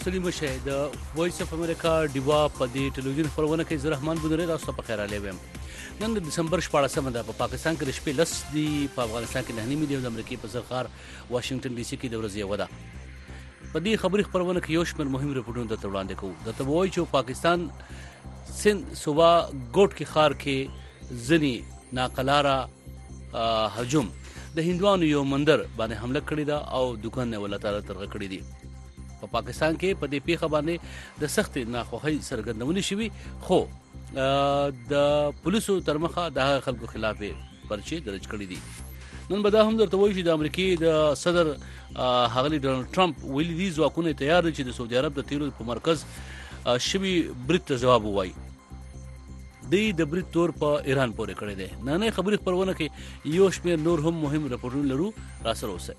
ستړي مشه د وایس اف امریکا ډیوا په دې ټلویزیون خبرونه کې زه رحمان بودری تاسو په خیر علي ویم. نن د دسمبر 14مه ده په پاکستان کې د شپې لس دی، په افغانستان کې 9 دی او د امریکای په زرخار واشنگټن ډي سي کې د ورځې یوه ده. په دې خبري خبرونه کې یو شمېر مهم رپورټونه درته وړاندې کوو. درته به وایو چې پاکستان سند صوبه ګوټ کې ښار کې ځینې ناقلاره هجوم د هندوانو یو مندر باندې حمله کړې ده او دکان نه ولته ترغه کړې دي. په پاکستان کې په دې پیښه باندې د سخت ناخوښۍ څرګندونه شوي، خو د پولیسو تر مخه د خلکو خلاف پرچې درج کړي دي. نن به دا هم درته وایو چې د امریکای د صدر ښاغلي ډونالډ ټرمپ ویلي دي ځواکونه تیار دي چې د سعودي عرب د تیلو په مرکز شوي برید ته ځواب ووایي. دوی د برید تور په ایران پورې کړی دی. نننۍ خبري خپرونه کې یو شمېر نور هم مهم رپورټونه لرو، راسره اوسئ.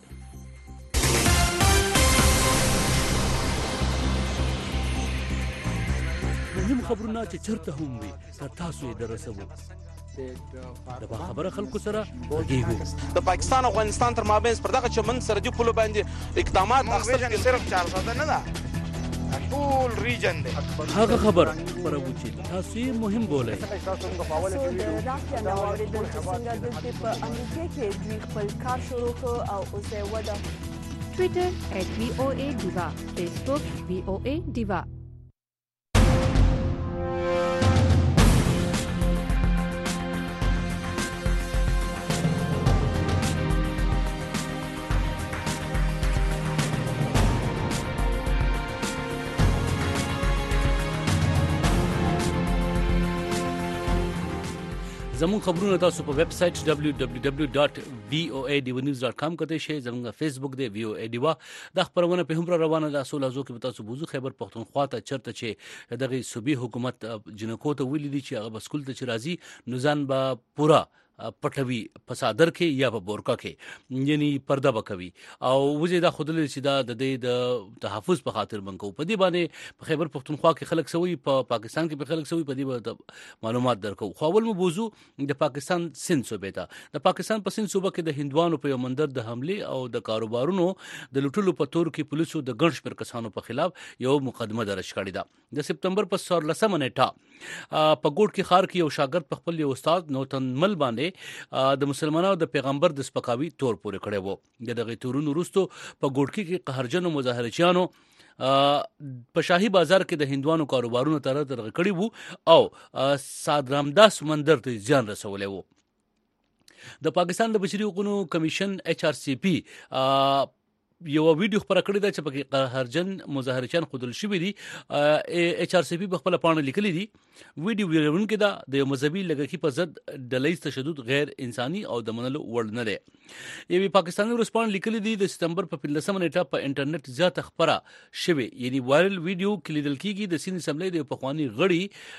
مهم خبرونه چې چرته هم وي تر تاسو یې درسوو. د باخبره خلکو سره غږیږو. د پاکستان او افغانستان تر مابین پر دغه چمن سرحدي پولو باندې اقدامات اخیستل صرف 400 نه ده، ټول ریجن دی. هغه خبر خبرو چې تاسو یې مهم بولئ. راکیا نو اوریدل چې څنګه دلته په امریکا کې دوی خپل کار شروع کړ او اوس یې وده. Twitter @VOA Diva، Facebook VOA Diva. زمون خبرونه تاسو په ویب سټ www.voadewanews.com کته شي. زمونږ فیسبوک دی VOA دیوا. د خبرونه په هم روانه ده. اصول ازو کې تاسو بوزو خیبر پختونخوا ته چرته چې دغه صوبې حکومت جنکو ته ویلي دي چې هغه بسکول ته چې راځي نو ځان به پورا پټوي په صادر کې یا په بورکا کې، یعنی پرده بکوي او وجه دا خودل چې دا د دې د تحفظ په خاطر بنکو. په دې باندې په خیبر پختونخوا کې خلک سوي، په پاکستان کې په خلک سوي، په دې معلومات درکو. خو اول مو بوزو د پاکستان سند صوبې ته. د پاکستان په سند صوبه کې د هندوانو په یو مندر د حمله او د کاروبارونو د لوټلو په تور کې پولیسو د ګڼ شمېر کسانو په خلاف یو مقدمه درج کړې ده. د سپتمبر په 14مه نیټه په ګوټ کې ښار کې یو شاګرد په خپل یو استاد نوتن مل باندې د مسلمانانو د پیغمبر د سپکاوي تور پورې کړی وو. دغه تورونو وروسته په ګوټ کې قهرجنو مظاهرچیانو په شاهي بازار کې د هندوانو کاروبارونو ترغه کړی وو او سادرامداس مندر ته ځان رسولی وو. د پاکستان د بشري حقوقو کمیشن HRCP یو ویډیو خبره کړې ده چې پکې قهرجن مظاهرچیان خودل شوي دي. HRCP په خپل پاڼه لیکلي دي ویډیو ویرونکې ده د یو مذهبي لږکي په ضد ډلهیز تشدد غیر انساني او د منلو وړ نه دی. یوې پاکستاني ورځپاڼې لیکلي دي د سپتمبر په 15مه نیټه په انټرنیټ زیاته خبره شوې، یعنی وایرل ویډیو کې لیدل کېږي د سند اسمبلی د پخواني غړي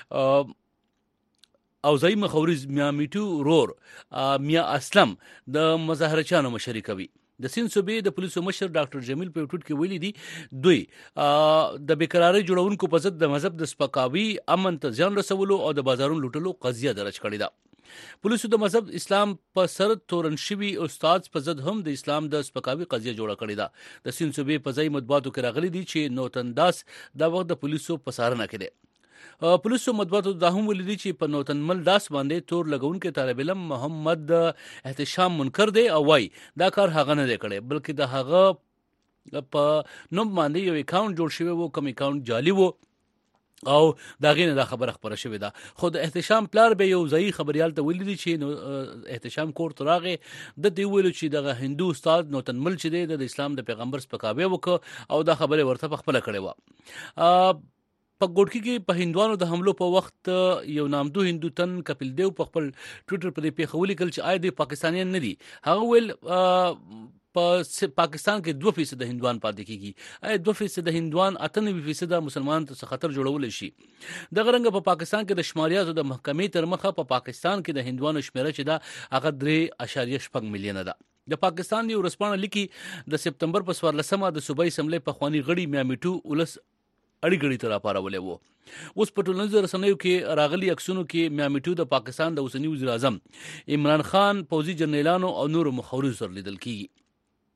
او ځایي مخورز میا میټو رور میا اسلم د مظاهرچیانو مشري کوي. د سند صوبې د پولیسو مشر ډاکټر جمیل په ټوټ کې ویلي دي دوی د بیقراری جوړونکو په ضد د مذهب د سپکاوي، امن ته زیان رسولو او د بازارونو لوټلو قضیه درج کړې ده. پولیسو د مذهب اسلام په سر تورن شوي استاد په ضد هم د اسلام د سپکاوي قضیه جوړه کړې ده. د سند صوبې په ځای مطبوعاتو کې راغلي دي چې نوتن داس دا وخت د پولیسو په څارنه کې دی. پولیسو مطبوعاتو دا هم ویلي دي چې په نوتن مل داس باندې تور لګونکي طالب علم محمد احتشام منکر دی او وايي دا کار هغه نه دی کړی، بلکې د هغه په نوم باندې یو اکاونټ جوړ شوی وو، کوم اکاونټ جعلي وو او دا غینه دا خبره خبره شوې ده. خو د احتشام پلار به یو ځای خبريال ته ویلي دي چې احتشام کور تراغه د دې ویلو چې دغه هندو استاد نوتن مل چې د اسلام د پیغمبر سپکاوی وکړ او دا خبره ورته خپل کړې و. په ګوټکی کې په هندوانو د حملو په وخت یو نامدو هندو تن کپیل دیو په خپل ټویټر په دې پیښه ولیکل چې آی د پاکستانیان نه دي. هغه ویل په پاکستان کې 2% هندوان پاتې کیږي، 2% هندوان 98% مسلمانانو ته خطر جوړول شي. دغه رنګ په پاکستان کې د شماریاتو د محکمې تر مخه په پاکستان کې د هندوانو شمیره چې دا هغه 3.6 میلیونه ده. د پاکستان یو ورځپاڼه لیکي د سپتمبر په 14مه د صوبایي اسمبلی په خواني غړي میا میټو ولس اړیګړي تر راپارولې وو. اوس په ټولنیزو رسنیو کې راغلي عکسونو کې میا میټو د پاکستان د اوسنی وزیر اعظم عمران خان، پوځي جنرالانو او نورو مخورو سره لیدل کیږي.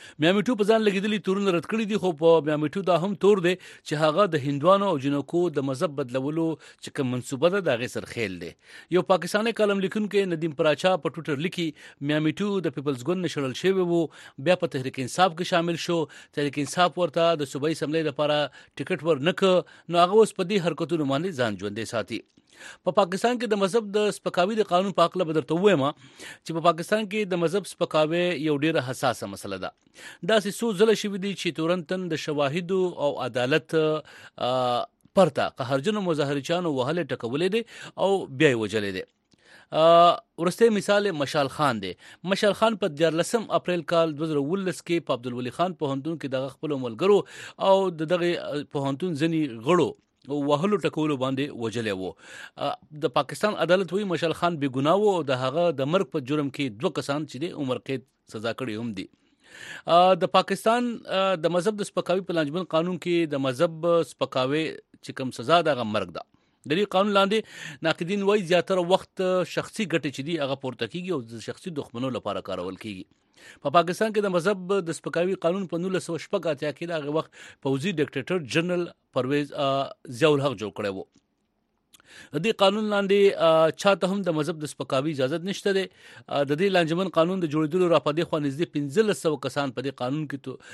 میامیټو په ځان لګیدلی تورونه رد کړی دي، خو په میامیټو دا هم تور دی چې هغه د هندوانو او جنکو د مذهب بدلولو چې کوم منسوبه ده د هغې سرخیل دی. یو پاکستاني کالم لیکونکی ندیم پراچا په ټویټر لیکي میامیټو د پیپلز ګوند نه شړل شوی وو، بیا په تحریک انصاف کې شامل شو. تحریک انصاف ورته د صوبایي اسمبلی لپاره ټیکټ ورنکړ، نو هغه اوس په دې حرکتونو باندې ځان ژوندی ساتي. په پاکستان کې د مذهب د سپکاوي د قانون په اړه به درته ووایم چې په پاکستان کې د مذهب سپکاوي یو ډیره حساسه مسله ده. داسې څو ځله شوي دي چې تورنتن د شواهدو او عدالت پرته قهرجنو مظاهرچیانو وهلې ټکولې دي او بیا یې وجلې دي. ورسته مثال مشال خان دی. مشال خان په 14 اپریل کال 2019 کې په عبدالولي خان پوهنتون کې د خپل ملګرو او دغه پوهنتون ځنی غړو وهلو ټکولو باندې وجلې وو. د پاکستان عدالت وی مشال خان بې ګناه وو او د هغه د مرګ په جرم کې 2 کسان چې د عمر قید سزا کړي هم دي. د پاکستان د مذهب د سپکاوي په لانجمن قانون کې د مذهب سپکاوي چې کوم سزا د مرګ ده. د دې قانون لاندې ناقدین وایي زیاتره وخت شخصي ګټې چې دي هغه پورته کیږي او د شخصي دښمنو لپاره کارول کیږي. په پاکستان کې د مذهب د سپکاوي قانون په 1986 کې د هغه وخت پوځي ډیکټیټر جنرال پرویز ضیاء الحق جوړ کړی وو. د دې قانون لاندې چاته هم د مذهب د سپکاوي اجازه نشته ده. د دې لانجمن قانون د جوړېدلو را پدې خو نږدې 1500 کسان په دې قانون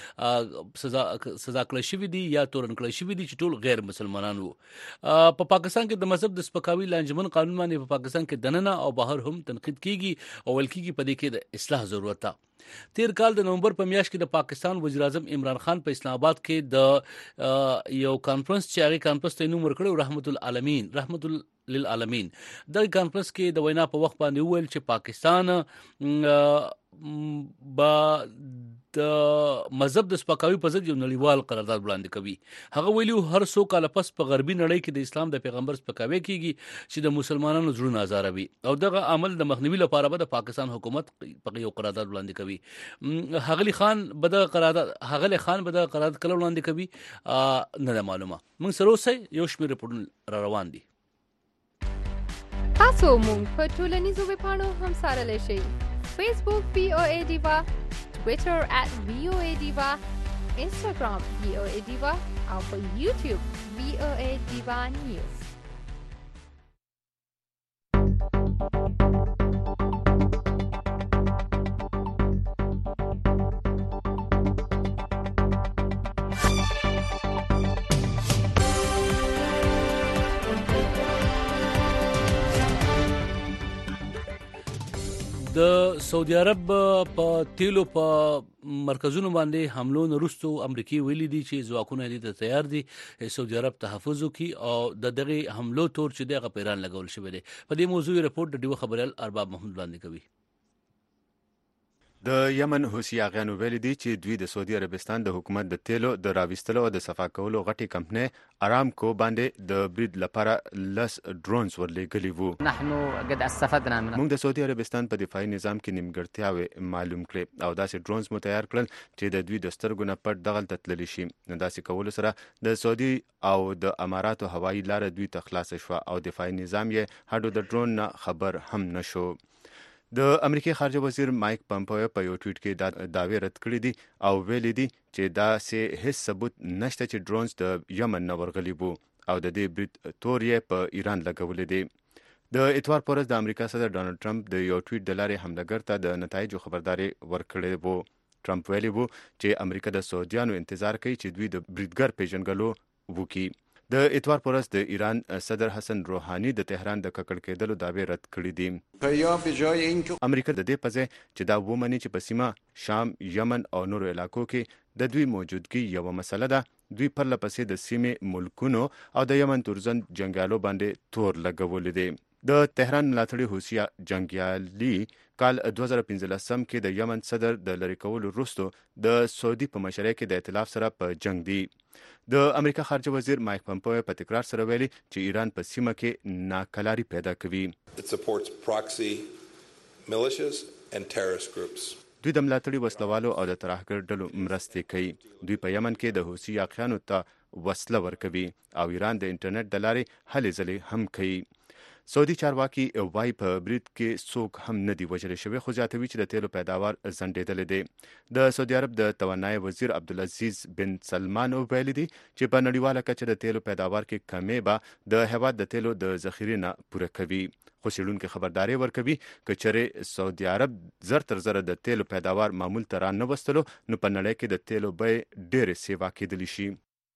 کې سزا کړی شوی دي یا تورن کړی شوی دي چې ټول غیر مسلمانان وو. په پاکستان کې د مذهب د سپکاوي لانجمن قانون باندې په پاکستان کې دننه او بهر هم تنقید کیږي او ول کیږي په دې کې د اصلاح ضرورت ده. تیر کال د نومبر په میاشت کې د پاکستان وزیر اعظم عمران خان په اسلام آباد کې د یو کانفرنس چې هغه کانفرنس ته نوم ورکړو رحمت للعالمین د کانفرنس کې د وینا په وخت باندې ویل چې پاکستان با د مذهب د سپکاوي په ضد یو نړیوال قرارداد وړاندې کوي. هغه ویلو هر څو کال پس په غربي نړۍ کې د اسلام د پیغمبر سپکاوي کیږي چې د مسلمانانو زړونه ازاروي او دغه عمل د مخنیوي لپاره به د پاکستان حکومت په یو قرارداد وړاندې کوي. هغلی خان به د قرارداد کله وړاندې کوي نه معلومه. موږ سره اوسئ یو شمېر رپورټونه روان دي. تاسو مونږ په ټولنیزو ویبپاڼو هم سره شئ. فیسبوک VOA ډیوا، ټویټر @VOA ډیوا، انسټاګرام VOA ډیوا او په یوټیوب VOA ډیوا نیوز. د سعودي عرب په تیلو په مرکزونو باندې حملو وروسته امریکای ویلي دي چې ځواکونه دې ته تیار دي سعودي عرب تحفظ وکړي او د دغه حملو تور چې دغه پیران لګول شوی دی. په دې موضوع رپورت د ډیو خبريال ارباب محمود وړاندې کوي. د یمن حوثي اغیانو ویلي دي چې دوی د سعودي عربستان د حکومت د تیلو د راوستلو او د صفا کولو غټي کمپنۍ ارامکو باندې د برید لپاره لس ډرونز ورلېږلي وو. موږ د سعودي عربستان په دفاعي نظام کې نیمګړتیاوې معلوم کړې او داسې ډرونز متیار کړل چې د دوی د سترګو نه پټ دغلته تللی شي. داسې کولو سره د سعودي او د اماراتو هوایي لاره دوی ته خلاصه شوه او دفاعي نظام یې هډو د ډرون نه خبر هم نشو. د امریکای خارجه وزیر مایک پامپیو په یو ټویټ کې دا دعوی رد کړی دي او ویلي دي چې دا سه هیڅ ثبوت نشته چې ډرونز د یمن نه ورغلي وو او د دې برید تور یې په ایران لګولې دي. د اتوار پر ورځ د امریکا صدر ډانلډ ټرمپ د یو ټویټ د لارې حملګر ته د نتایجو خبرداري ورکړې وو. ټرمپ ویلي وو چې امریکا د سعودیانو انتظار کوي چې دوی د بریدګر پیژنګلو وکړي. د اتوار پر ورځ د ایران صدر حسن روحانی د تهران د ککړ کېدلو دعوی رد کړې دي. امریکا د دې په ځای چې دا ومني چې په سیمه شام، یمن او نورو علاقو کې د دوی موجودګي یو مسله ده، دوی پرله پسې د سیمې ملکونو او د یمن تورزن جنگیالو باندې تور لګولې دي. د تهران ملاتړي حوثي جنگیالي کال 2015 کې د یمن صدر د لری کولو وروسته د سعودي په مشرۍ کې د ائتلاف سره په جنگ دي. د امریکا خارجه وزیر مایک پامپیو په تکرار سره ویلي چې ایران په سیمه کې ناکلاري پیدا کوي. دوی د ملاتړي وسلوالو او د ترهګر ډلو مرستې کوي. دوی په یمن کې د حوثي یاقیانو ته وسله ورکوي او ایران د انټرنیټ د لارې هلې ځلې هم کوي. سعودي چارواکي وایي په برید کې څوک هم نه دی وژل شوی، خو زیاتوي چې د تیلو پیداوار ځنډېدلی دی. د سعودي عرب د توانایي وزیر عبدالعزیز بن سلمان ویلي دي چې په نړیواله کچه د تیلو پیداوار کې کمی به د هیواد د تیلو د ذخیرې نه پوره کوي. خو څېړونکي خبرداری ورکوي که چېرې سعودي عرب زر تر زره د تیلو پیداوار معمول ته رانه وستلو نو په نړۍ کې د تیلو بیې ډېرې سیوا کېدلی شي.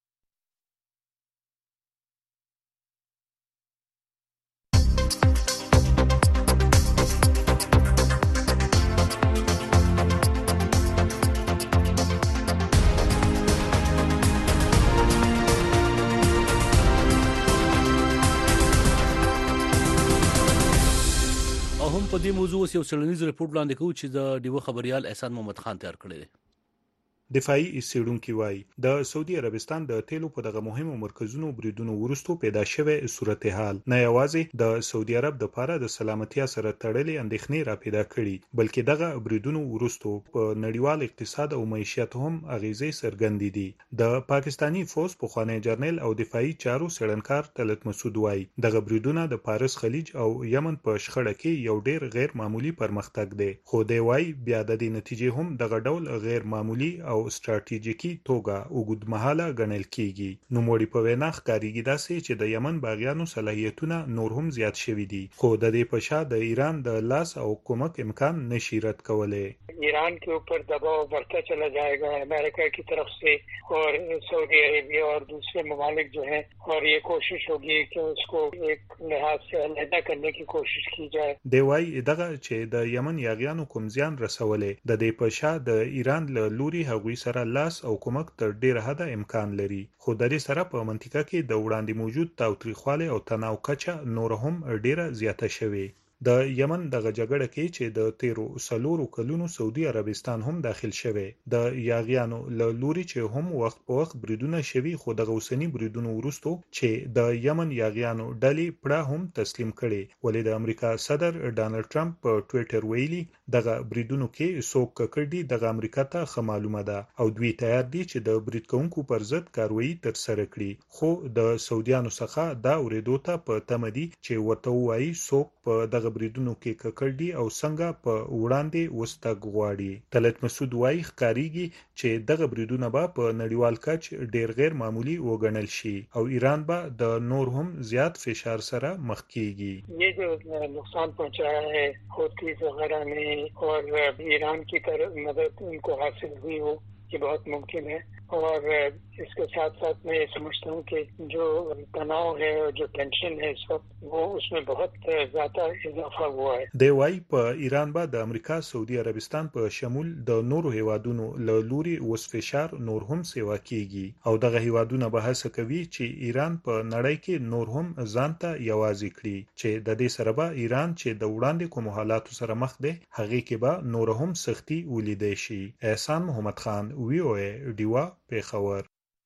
په دې موضوع اوس یو څېړنیز رپورټ وړاندې کوو چې د ډیوه خبريال احسان محمد خان تیار کړی دی. دفاعي څېړونکي وایي د سعودي عربستان د تیلو په دغه مهمو مرکزونو بریدونو وروسته پیدا شوی صورتحال نه یوازې د سعودي عرب د لپاره د سلامتیا سره تړلې اندېښنې را پیدا کړي، بلکې دغه بریدونو وروسته په نړیوال اقتصاد او معیشت هم اغیزې څرګندې دي. د پاکستانی فوج پخوانی جرنیل او دفاعي چارو څېړنکار طلعت مسعود وایي دغه بریدونه د فارس خلیج او یمن په شخړه کې یو ډېر غیر معمولی پرمختګ دی، خو دی وایي بیا د دې نتیجې هم دغه ډول غیر معمولی او ستراتیژیکي توګه اوږدمهاله ګڼل کیږي. نوموړي په وینا ښکارېږي داسې چې د یمن باغیانو صلاحیتونه نور هم زیات شوي دي، خو د دې په شا د ایران د لاس او کومک امکان نشي رد کولی. ایران के ऊपर दबाव बढ़ता चला जाएगा अमेरिका की तरफ से और सऊदी अरेबिया और दूसरे ममालिक जो हैं, और ये कोशिश होगी कि उसको एक लिहाज से अलहदा करने की कोशिश की जाए. دی وایي دغه چې د یمن یاغیانو کوم زیان رسولې د دې په شا د ایران له لوري هغوی سره لاس او کومک تر ډیره حده امکان لري، خو د دې سره په منطقه کې د وړاندې موجود تاوتریخوالی او تناو کچه نور هم ډیره زیاته شوې. د یمن دغه جګړه کې چې د تیرو څلورو کلونو سعودي عربستان هم داخل شوی د یاغیانو له لوري چې هم وخت په وخت بریدونه شوي، خو دغه اوسني بریدونو وروسته چې د یمن یاغیانو ډلې پړه هم تسلیم کړي. ولې د امریکا صدر ډانلډ ټرمپ په ټویټر ویلي دغه بریدونو کې څوک ککړ دي دغه امریکا ته ښه معلومه ده او دوی تیار دي چې د برید کوونکو پر ضد کاروایی ترسره کړي، خو د سعودیانو څخه دا اورېدو ته په تمه دي چې ورته ووایي څوک په دغه بریدونو کې ککړ دي او څنګه په وړاندې وستګ غواړي. طلعت مسعود وایي ښکارېږي چې دغه بریدونه به په نړیوال کچ ډېر غیر معمولی وګڼل شي او ایران به د نور هم زیات فشار سره مخ کیږي. یہ جو نقصان پہنچایا ہے حوثیز وغیرہ نے اور ایران کی طرف مدد ان کو حاصل ہوئی ہو یہ بہت ممکن ہے، اور اس کے ساتھ ساتھ میں یہ سمجھتا ہوں کہ جو تناؤ ہے اور جو ٹینشن ہے اس وقت وہ اس میں بہت زیادہ اضافہ ہوا ہے. دی وایي په ایران به د امریکا سعودي عربستان په شمول د نورو هیوادونو له لوري اوس فشار نور هم سیوا کیږي او دغه هیوادونه به هڅه کوي چې ایران په نړۍ کې نور هم ځان ته یوازې کړي، چې د دې سره به ایران چې د وړاندې کوم حالاتو سره مخ دی هغې کې به نور هم سختي ولیدای شي. احسان محمد خان VOA ډیوا پیښور.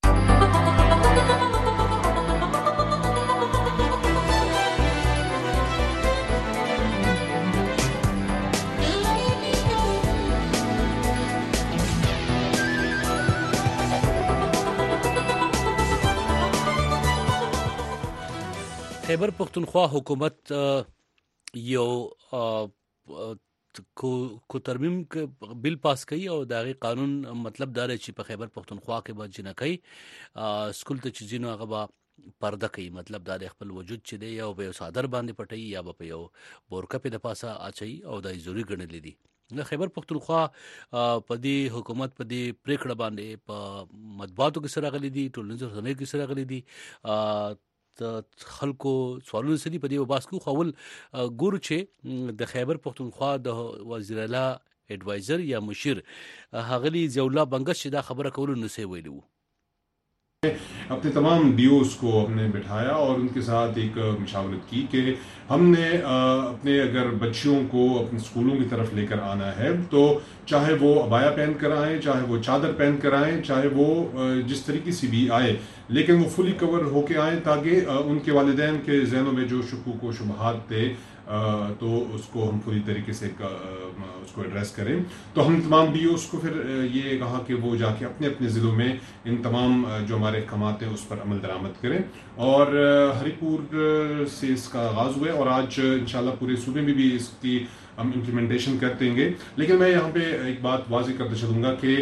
خیبر پختونخوا حکومت یو کو ترمیم بل پاس کړي او دغه قانون مطلب دا دی چې په خیبر پختونخوا کې به جنکۍ سکول ته چې ځینو هغه به پرده کوي، مطلب دا د خپل وجود چې دی یا به صادر باندې پټي یا به یو بورکه په د پاسه اچي او د ضروري ګڼل دي. د خیبر پختونخوا په دې حکومت په دې پریکړه باندې په مطبوعاتو کې سره غلي دي، ټولنیزو رسنیو کې سره غلي دي، خلکو سوالونه سدي په دې وباسکو خول ګورو چې د خیبر پختونخوا د وزیر اعلی ایڈوایزر یا مشیر هغلی ضیاءالله بنگس چې دا خبره کولو نو سی ویلو. अपने तमाम डीओस को हमने बिठाया और उनके साथ एक मशावरत की कि हमने अपने अगर बच्चियों को अपने स्कूलों की तरफ लेकर आना है तो चाहे वो अबाया पहन कर आएँ, चाहे वो चादर पहन कर आएँ, चाहे वो जिस तरीके से भी आए, लेकिन वो फुली कवर होके आएँ ताकि उनके वालिदैन के जहनों में जो शुकूक व शुबहात थे तो उसको हम पूरी तरीके से उसको एड्रेस करें। तो हम तमाम डीओस को फिर ये कहा कि वो जाके अपने अपने ज़िलों में इन तमाम जो हमारे अहकामात हैं उस पर अमल दरामद करें। और हरिपुर से इसका आगाज़ हुआ है और आज इंशाल्लाह पूरे सूबे में भी इसकी हम इम्प्लीमेंटेशन कर देंगे। लेकिन मैं यहाँ पे एक बात वाज़ेह करते चलूँगा कि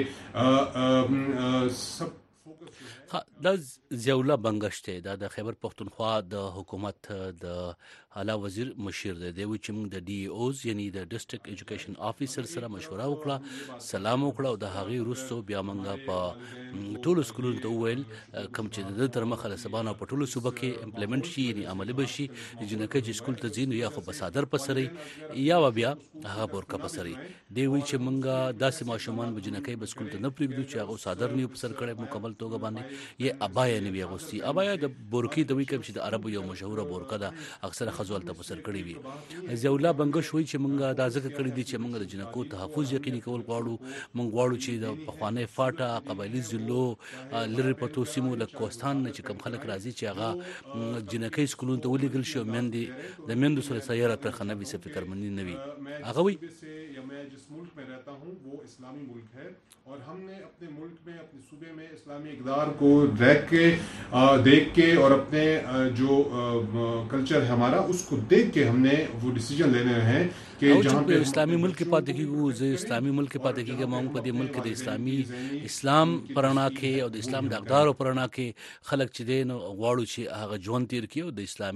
सब دا ضیاءالله بنګش دی دا د خیبر پښتونخوا د حکومت د اعلی وزیر مشیر دی دوی چې موږ د ډي اوز یعنی د ډیسټریکټ ایجوکیشن افیسر سره مشوره وکړه سلام وکړه او د هغې وروسته بیا موږ په ټولو سکولونو ته وویل کوم چې د تر مخه له سبا نه په ټولو صوبه کې امپلیمنټ شي یعنی عملي به شي جنکه چې سکول ته ځي نو یا خو په صادر په سري یا بیا هغه بورکه په سري دی وی چې موږ داسې ماشومان به جنکه به سکول ته نه پرېږدو چې هغه صادر نه په سر کړي مکمل توګه باندې یہ ابایا نه وی اغوستي ابایا د بورکی د وی کوم چې د عربو یو مشهوره بورکه ده اکثر خزول ته پسر کړی وي ضیاء الله بنګش وی چې مونږه دا ځکه کړی دي چې مونږ د جنکو تحفظ یقیني کول غواړو مونږ غواړو چې د پخوانه فاټا قبایلی ضلعو لری پتو سیمو له کوستان نه چې کم خلک راځي چې هغه جنکې سکولون ته ولېګل شو مندي د مندو سره سیاره پر خنوي څه فکر منی نه وي هغه وی मैं जिस मुल्क में रहता हूँ वो इस्लामी मुल्क है और हमने अपने मुल्क में अपने सूबे में इस्लामी इक़दार को देख के और अपने जो कल्चर है हमारा उसको देख के हमने वो डिसीजन लेने हैं कि जहाँ पे इस्लामी मुल्क के पाते की वो इस्लामी मुल्क के पाते की मांग पर मुल्क के इस्लामी इस्लाम पराना के और इस्लाम د اقدار پرانا کې خلک چې دین غواړو چې هغه ژوند تیر کړي او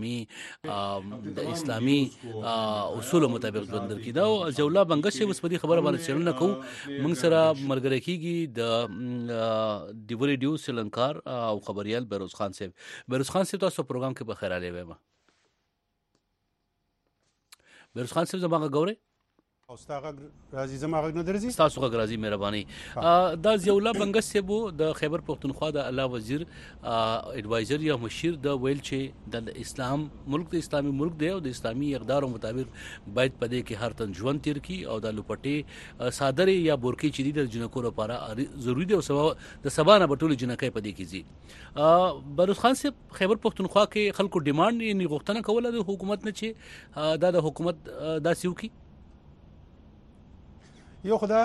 د اسلامي اصول مطابق ژوند تیر کړي دا ضیاء الله بنګش اوس په دې خبره باندې څرنه کوو موږ سره ملګری کیږي د دیو ریډیو سلنکار او خبريال بیروز خان صاحب تاسو پروګرام کې بخیر علي ویم بیروز خان صاحب زموږ غوړې او ستاغه راځي زموږ نه درځي تاسو غږ راځي مهرباني دا ضیاء الله بنګش صاحب د خیبر پښتونخوا د اعلی وزیر ایڈوایزر یا مشیر د ویل چې د اسلام ملک د اسلامي ملک دی او د اسلامي اقدار مطابق باید پدې کې هر تن ژوند تیر کی او د لپټي صادره یا بورکی چې د جنکو لپاره ضروری دی او د سبا نه بټول جنکې پدې کې زی بیروز خان صاحب خیبر پښتونخوا کې خلکو ډیماند یې غوښتنه کوله د حکومت نه چې د حکومت داسیو کی یو خدا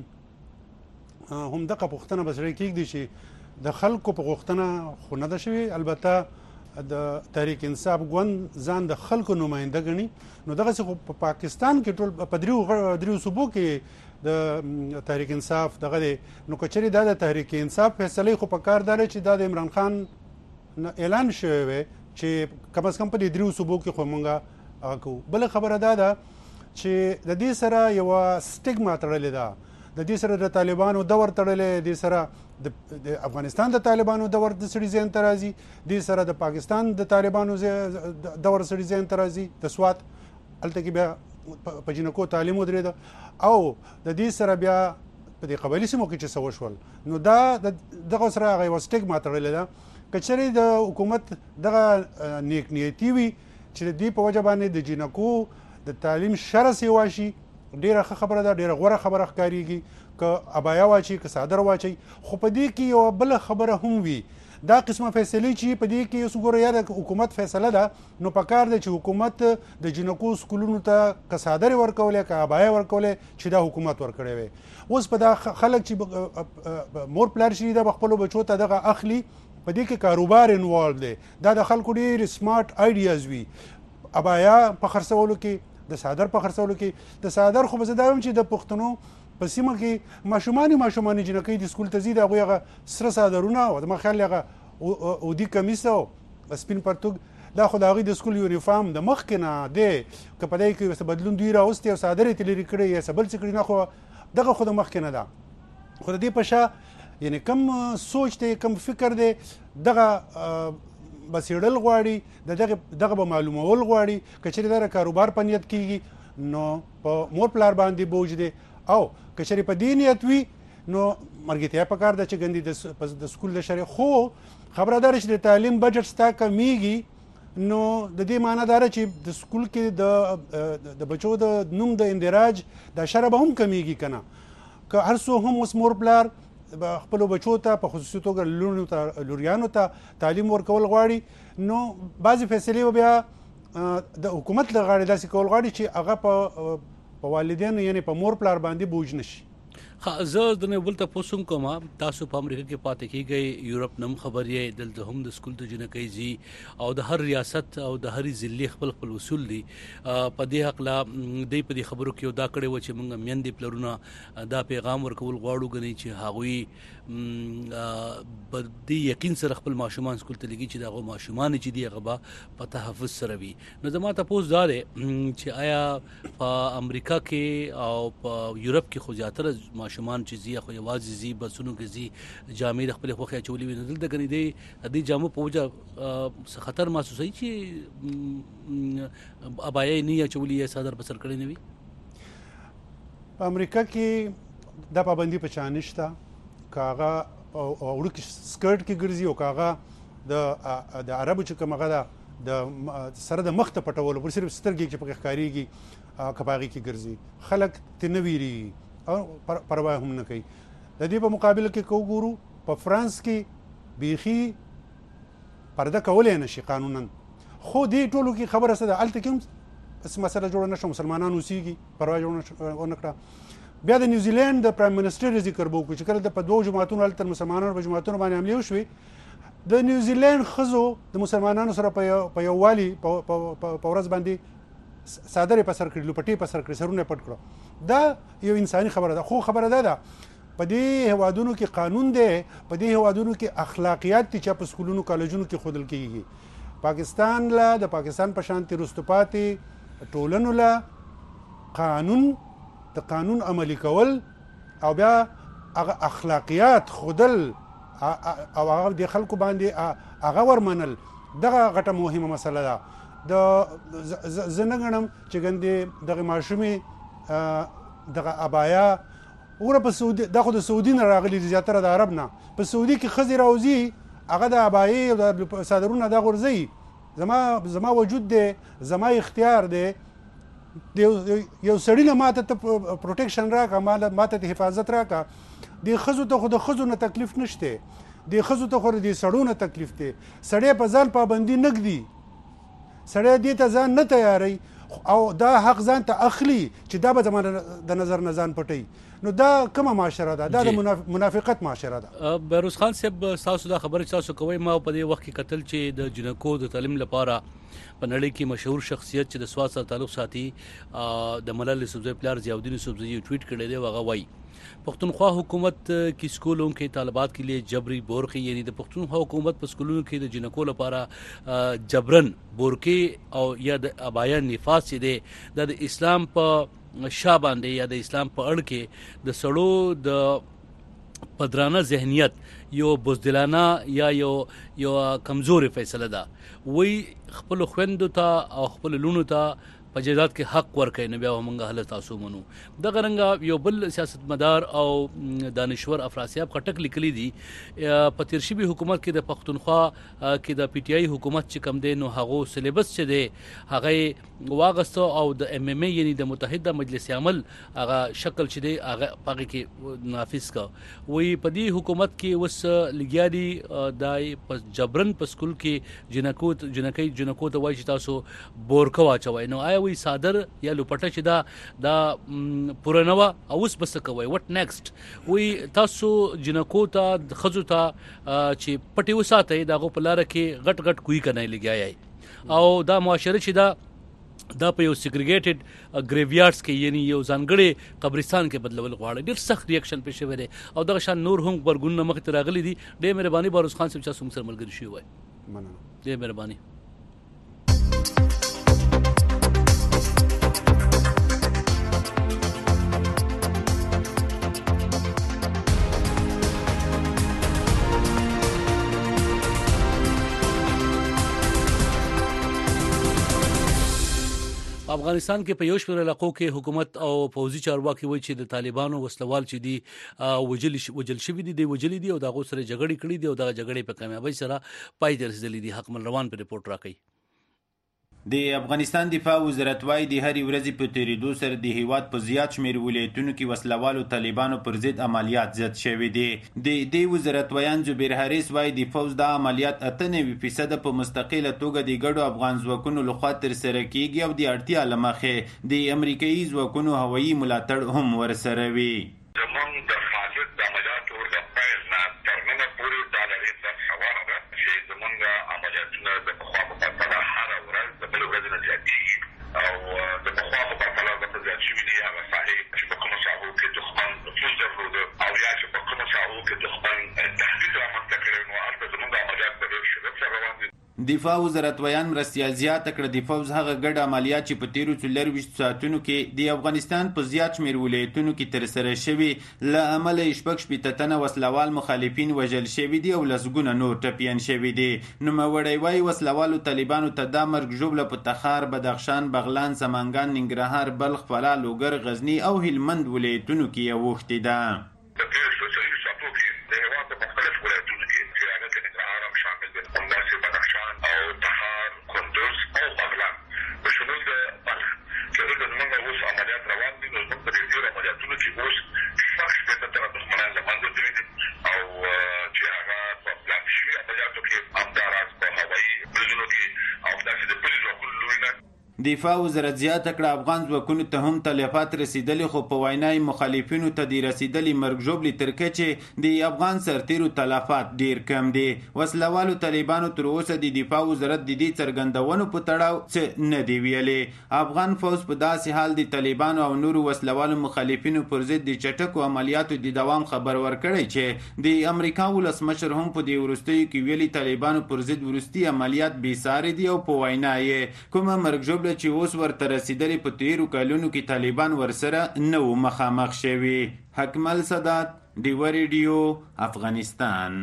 هم دغه پښتنه بسره کېږي چې د خلکو په غوښتنه خو نه ده شوي البته د تحریک انصاف ګوند ځان د خلکو نماینده ګڼي نو دغسې په پاکستان کې ټول په دریو صوبو کې د تحریک انصاف دغه دی نو که چېرې دا د تحریک انصاف فیصلې خو په کار دا دی چې دا د عمران خان اعلان شوی وی چې کم از کم په دې دریو صوبو کې خو مونږ هغه کوو بله خبره دا ده چې د دې سره یوه سټیګما تړلې ده د دې سره د طالبانو دور تړلی دې سره د افغانستان د طالبانو دور د سړي ذهن ته راځي دې سره د پاکستان د طالبانو دور سړي ذهن ته راځي د سوات هلته کې بیا په جنکو تعلیم ودرېده او د دې سره بیا په دې قبایلي سیمو کې چې څه وشول نو دا دغه سره هغه یوه سټیګما تړلې ده که چېرې د حکومت دغه نیک نیتي وي چې د دې په وجه باندې د جنکو د تعلیم شرس یې واشي ډیره ښه خبره ده ډیره غوره خبره ښکارېږي که ابایا واچي که صادر واچي خو په دې کې یوه بله خبره هم وي دا قسمه فیصلې چې په دې کې اوس ګوره یا د حکومت فیصله ده نو پکار دی چې حکومت د جنکو سکولونو ته که صادرې ورکولی که ابایا ورکولی چې دا حکومت ورکړی وی اوس په دا خلک چې مور پلار شي دا به خپلو بچو ته دغه اخلي په دې کې کاروبار انوالو دی دا د خلکو ډېر سمارټ آیډیاز وي ابایا په خرڅولو کې د صادر په خرڅولو کې د صادر خو به زه دا وایم چې د پښتنو په سیمه کې ماشومانې جنکۍ د سکول ته ځي د هغوی هغه سره صادرونه او زما خیال هغه اودي کمیس او سپین پرتوګ دا خو د هغوی د سکول یونیفارم د مخکې نه دی که په دې کې څه بدلون دوی راوستي او صادر یې تلرې کړی یا څه بل څه کړي نه خو دغه خو د مخکې نه ده خو د دې په شا یعنې کم سوچ دی کم فکر دی دغه بسیړل غواړي دغه به معلومول غواړي که چېرې دا د کاروبار په نیت کېږي نو په مور پلار باندې بوج دی او که چېرې په دې نیت وي نو مرګتیا پکار ده چې ګندې د سکول د شرع خو خبره دا چې د تعلیم بجټ ستا کمیږي نو د دې معنی دا چې د سکول کې د بچو د نوم د اندراج دا شرع به هم کمیږي که نه که هر څو هم اوس مور پلار خپلو بچو ته په خصوصي توګه لوریانو ته تعلیم ورکول غواړي نو بعضې فیصلې به بیا د حکومت له غاړې داسې کول غواړي چې هغه په والدینو یعنی په مور پلار باندې بوج نشي. زه د نه بل تاسو کوم تاسو په امریکا کې پاتې کیږئ، یورپ نم خبر یې دلته هم د سکول ته جنکۍ زی او د هر ریاست او د هر ضلع خپل اصول دي. په دې حق لا د په دې خبرو کې دا کړي و چې موږ میندې پلرونه دا پیغام ورکول غواړو غني چې هغوی په دې یقین سره خپل ماشومان سکول ته لګي چې دا غو ماشومان چې دی هغه په تحفظ سره وي. نو زما تاسو دا چې آیا په امریکا کې او په یورپ کې خو زیاتره ماشومان چې زی خو یوازې زی بسونو کې زی جامې د خپل خوخه چولې وي، دلته غني دی د جامو په وجه خطر محسوسي چې ابایې نه چولې یا صدر بسر کړي نه وي. په امریکا کې د پابندي په چانشتا کاغه او ورک سکرټ کې ګرځي او کاغه د عربو چې کومه د سره د مخ ته پټول پر صرف سترګې چې په ښکاریږي کپاغي کې ګرځي، خلک تنويري او پروا هم نه کوي. د دې په مقابل کې کو ګورو په فرانس کې بیخي پرده کولای نشي قانونا، خو دې ټولو کې خبره څه ده الته کوم اس مسله جوړ نه شو، مسلمانانو اوسېږي پروا جوړ نه کړه. بیا د نیوزیلند د پرایم منسټر ذکر وکړو چې کله په دوه جماعتونو الته مسلمانانو په جماعتونو باندې حمله وشوي، د نیوزیلند خزو د مسلمانانو سره په یووالي په ورځ باندې صادره په سر کړلو، پټي په سر کړی، سرونه پټ کړو. دا یو انساني خبره ده، خو خبره ده په دې هوادونو کې قانون دی، په دې هوادونو کې اخلاقیات چې په سکولونو کالجونو کې خودل کیږي. پاکستان لا د پاکستان په شانتي رستپاتې ټولنو لا قانون عملی کول او بیا هغه اخلاقیات خودل او هغه د خلکو باندې هغه ورمنل دغه غټه مهمه مسله ده. د زنګنم چې ګندې دغه ماشومې دغه ابایا وګوره په سعودي دا خو د سعودي نه راغلي زیاتره د عرب نه، په سعودي کې ښځې راوځي هغه د ابایي او د صادرونه دا غورځوي. زما وجود دی، زما اختیار دی، یو سړی نه ماته ته پروټیکشن راکړه، ماته ته حفاظت راکړه. د ښځو ته خو د ښځو نه تکلیف نشته، د ښځو ته خو د سړو نه تکلیف دی. سړی په ځان پابندي نه ږدي، سړی دې ته ځان نه تیاری او دا حق ځان ته اخلي چې دا به زمانه د نظر نه ځان پټي. نو دا کومه معاشره ده؟ دا د منافقت معاشره ده. بهروز خان صاحب تاسو دا خبره تاسو کوي، ما په دې وخت کې قتل چې د جنکو د تعلیم لپاره په نړۍ کې مشهور شخصیت چې د سواد سره تعلق ساتي د ملل یوسفزئی پلار ضیاءالدین یوسفزئی ټویټ کړی دی، هغه وایي پختونخوا حکومت کی स्कूलों के طالبات के लिए जबरी बोरखे यानी د پختونخوا حکومت په سکولونو کې د جنکو لپاره جبرن بورکې او یا د ابایا نفاس چې د اسلام په شا باندې یا د اسلام په اړه کې د سړو د پدرانه ذهنیت یو بزدلانه یا یو کمزوري فیصله ده. وی خپل خويندو ته او خپل لونو ته په جیدات کې حق ورکړي، نه بیا همغه حالت تاسو منو. دغه رنګ یو بل سیاستمدار او دانشور افراسیاب خټک لیکلي دي په تیر شوي حکومت کې د پښتونخوا کې د پی ټی آی حکومت چې کم دی نو هغه سلیبس چې دی هغه واغستو او د ام ام ای یعنی د متحده مجلس عمل هغه شکل چې دی هغه پاګه کې نافذ کا. وی په دې حکومت کې وس لګیاري دای په جبرن په سکول کې جنکو ته وایي چې تاسو بورکو واچوي. نو آیا وی صادر یا لپټه چې دا پورنوا او اوس بس کوي وات نیکسٹ؟ وی تاسو جنکو ته خزو ته چې پټي وساتئ دغه په لار کې غټ غټ کوی کنه لګیای او دا معاشره چې دا په یو سیګریګیټډ ګریویارډز کې یعنی یو ځانګړي قبرستان کې بدلول غواړي. ډېر سخت ریاکشن پېښ شوی دی او دغه شان نور هم ورګون مخ ته راغلي دي. ډېر مهرباني بهروز خان صاحب چې سره ملګری شوی وای. ډېر مهرباني. افغانستان کې په یو شمېر علاقو کې حکومت او پوځي چارواکي وایي چې د طالبانو وسلوال چې دي وجل شوي دي وجلي دي او دغه سره جګړې کړې دي او دغه جګړې په کامیابی سره پای ته رسیدلې دي. حکمل روان په رپورت راکړي. د افغانستان دفاع وزارت وايي د هرې ورځې په تېرېدو سره د هیواد په زیات شمېر ولایتونو کې وسلوالو طالبانو پر ضد عملیات زیات شوي دي. د دې وزارت ویان زبیر حریث وايي د فوز دا عملیات 98% په مستقله توګه د ګډو افغان ځواکونو لخوا ترسره کیږي او د اړتیا له مخې د امریکایي ځواکونو هوایي ملاتړ هم ورسره وي. زموږ د فعالیت د عملیاتو د پیل نه تر ننه پورې دا لري سوال ده چې زموږ عملیاتونه د پخوا په پرتله هره ورځ د بلې ورځې نه زیاتېږي او د پخوا په پرتله ورته زیات شوي دي هغه ساحې چې په کومو ساحو کې دښمن نفوذ درلوده او یا چې په کومو ساحو کې دښمن تهدید رامنځته کړی نو هلته زموږ عملیات په ډېر شدت سره روان دي. دفاع وزارت ویان مرستیال زیاته کړه د فوز هغه ګډ عملیات چې په تیرو 24 ساعتونو کې د افغانستان په زیات شمېر ولایتونو کې ترسره شوي له امله یې 16 تنه وسلوال مخالفین وژل شوي دي او لسګونه نور ټپیان شوي دي. نوموړی وایي وسلوالو طالبانو ته دا مرګ ژوبله په تخار، بدخشان، بغلان، سمنګان، ننګرهار، بلخ، فراه، لوګر، غزني او هلمند ولایتونو کې یې اوښتې ده. دفاع وزارت زیاته کړه افغان ځواکونو ته هم تلفات رسیدلي خو په وینای مخالفینو ته د رسیدلي مرګ ژوبلې تر کچې د افغان سرتیرو تلفات ډیر کم دي. وسلوالو طالبانو تر اوسه د دفاع وزارت د دې څرګندونو په تړاو څه نه دی ویلي. افغان فوز په داسې حال د طالبانو او نورو وسلوالو مخالفینو پر ضد د چټکو عملیاتو د دوام خبر ورکړی چې د امریکا ولسمشر هم په دې وروستیو کې ویلي طالبانو پر ضد وروستي عملیات بېساري دي او په وینا یې کومه مرګ ژوبله چې اوس ورته رسیدلې په تیرو کلونو کې طالبان ورسره نه وو مخامخ شوي. حکمل سادات، ډیوه ریډیو، افغانستان.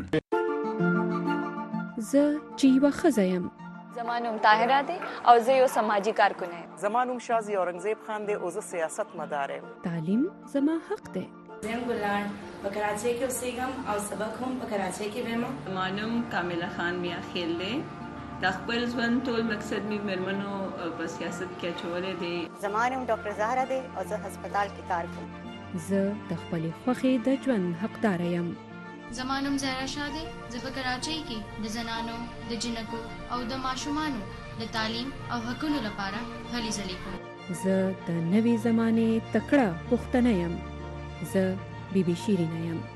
زه چې یوه ښځه یم. زما نوم طاهره دی او زه یو سماجي کارکونه یم. زما نوم شازي اورنګزیب خان دی او زه سیاست مدار یم. تعلیم زما حق دی. زه ګلان په کراچۍ کې اوسېږم او سبق هم په کراچۍ کې وایم. زما نوم کامله خان میا خیل دی. د خپل ژوند ټول مقصد مې مېرمنو په سیاست کې اچولی دی. زما نوم ډاکټر زهره دی او زه هسپتال کې کار کوم. زه د خپلې خوښې د ژوند حقداره یم. زما نوم زهرا شاه دی. زه په کراچۍ کې د زنانو، د جنکو او د ماشومانو د تعلیم او حقونو لپاره هلې ځلې کوم. زه د نوې زمانې تکړه پښتنه یم. زه بیبي شیرینه یم.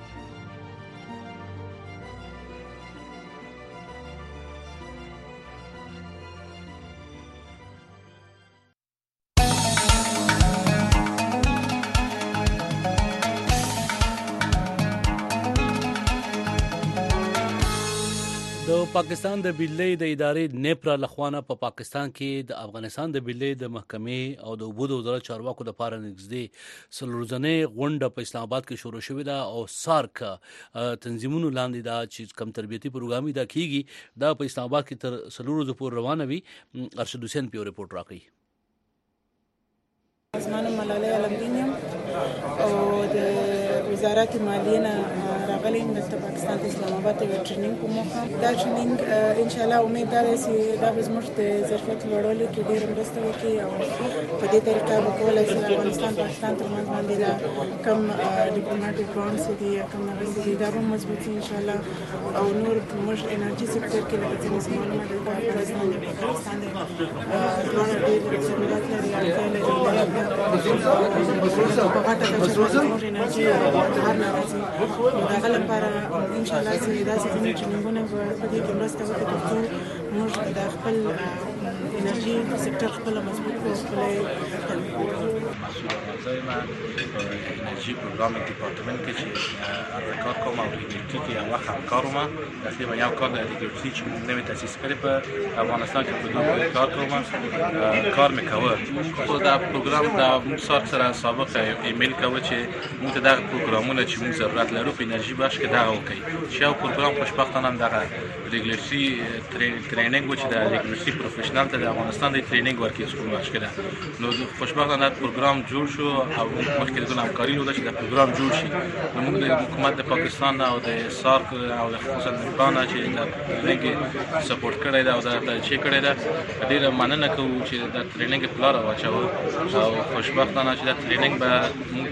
پاکستان د بجلی د ادارې نیپرا لخوانه په پاکستان کې د افغانستان د بجلی د محکمې او د اوبو د وزارت چارواکو لپاره نږدې 3 ورځې غونډه په اسلام آباد کې شروع شوې ده او سارک تنظیمونو لاندې دا چې کم تربیتي پروګرام دا کیږي دا په اسلام آباد کې تر 3 ورځې پورې روانه وي. ارشد حسین پیو رپورټ راکړي. زما نوم ملاله علمدین یم او د وزارت مالیې نه راغلی یم دلته پاکستان ته اسلام آباد ته یو ټریننګ په موخه. دا ټریننګ انشاءالله امید دا دی چې دا به زموږ د ظرفیت لوړولو کې ډېره مرسته وکړي او په دې طریقه به کولی شي افغانستان پاکستان ترمنځ باندې دا کم ډیپلوماټیک بانډز دي یا کم هغه دي دا به مضبوط شي انشاءالله. او نور موږ انرژي سکتور کې لکه څنګه چې معلومه ده د افغانستان د پاکستان د دواړه ډېر ضرورت لري، اړتیا لري. په غټه کچه زموږ انرژي بهر نه راځي. نو د هغه لپاره انشاءالله چې داسې ځینې ټریننګونه به په دې کې مرسته وکړي تر څو موږ د خپل انرژي سکتر خپله مضبوط کړو، خپله زه یم په انرژي پروګرام ډیپارتمنټ کې چې هلته کار کوم او ریګولیټي کې یو وخت همکار وم. تقریبا یو کار د ریګولیټي چې موږ نوی تاسیس کړی په افغانستان کې په دوی کار کوم کار مې کوه. خو دا پروګرام د سارک سره سابق ایمیل کوه چې موږ ته دغه پروګرامونه چې موږ ضرورت لرو په انرژي بخش کې دغه وکړي چې یو پروګرام خوشبختانه هم دغه ریګولیټي ټریننګ و چې د ریګولیټي پروفیشنل دلته د افغانستان د ټریننګ ورکړي سکول واش کړه نو خوشبختانه پروګرام جوړ شو او مخکې د همکاري نو چې د پروګرام جوړ شي نو موږ د حکومت د پاکستان او د سارک او د خصوصا نپانا چې د ټریننګ سپورټ کړی دا او د چې کړی دا ډیره مننه کوو چې د ټریننګ پلان واچو او خوشبختانه چې د ټریننګ به موږ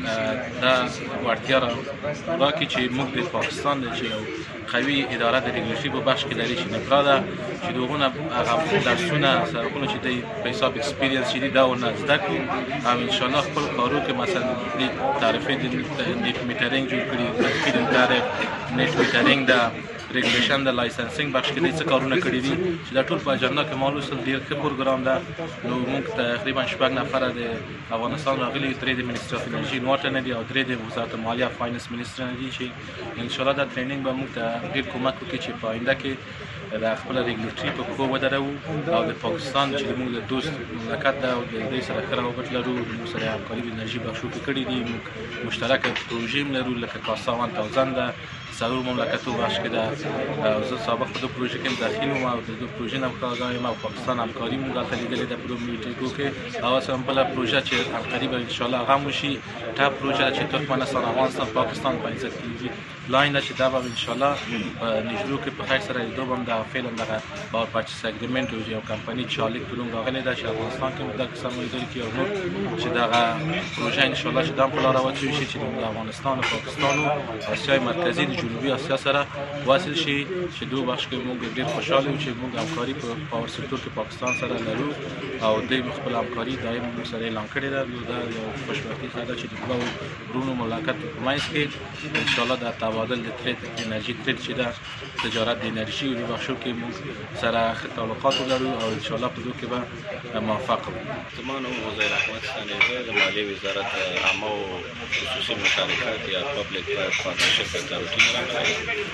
ته دا ورتیا راکړي چې موږ د پاکستان چې قوي اداره د ریګولټري په بخش کې لري چې نپرا ده چې دغونه هغه درسونه سرکونه چې د په حساب ایکسپیرینس چې دا ونه زده کړو او ان شاء الله خپل کارو کې مثلا د تعرفې د نیټ میټرینګ جوړ کړي د تعرف نیټ میټرینګ دا ریګولیشن د لایسنسینګ بخش کې د څه کارونه کړي دي چې دا ټول په اجنډا کې مالو سره ډیر ښه پروګرام ده نو موږ تقریبا 6 نفر د افغانستان راغلي 3 د منیسټر اف انرژي نوټ نه دي او 3 د وزارت مالیه فاینانس منیسټر نه دي چې ان شاء الله دا ټریننګ به موږ ته ډیر کومک وکړي چې په آینده کې د خپل ریګولټري په کوو ودرو او د پاکستان چې موږ د دوست مملکت ده او د دې سره ښه روابط لرو موږ سره همکاري د انرژي بخشو کې کړي دي موږ مشترک پروژې لرو لکه کاسا 1000 ده څلور مملکتو بخش کې ده زه سابق په پروژه کې داخل وم او د پروژې نه کارګایم او پاکستان همکاري موږ ته لیدلې ده په میټینګ کې او سم بل پروژه چې همکاري به ان شاء الله هغه شي ټاپ پروژه چې ترکمنستان افغانستان پاکستان په عزت کېږي لاین چې دا به ان شاء الله نجرو کې په خیر سره دوبم دا فعلا دغه باور پرچیس اګریمنت او یو کمپنی چالیک پرون غلې ده چې افغانستان کې د قسم ویل کې او نو چې دغه پروژه ان شاء الله چې دا په لار راوځي چې د افغانستان او پاکستان او اسیا مرکزی د جنوبي اسیا سره واصل شي چې دوه بخش کې موږ ډېر خوشاله یو چې موږ همکاري په پاور سکتور کې پاکستان سره لرو او د خپل همکاري دایم موږ سره اعلان کړی دی دا یو خوشبختي ده چې د دوه ورونو ملاقات په مایس کې ان شاء الله د تبادل د ټریډ انرژي ټریډ چې دا تجارت د انرژي او بخشو کې موږ سره تعلقات لرو او ان شاء الله په دوه کې به موفق وو. زمونږ وزیر احمد ثاني د مالیې وزارت عامه او خصوصي مشارکت یا پبلک پارتنرشپ اتھارټي راغلی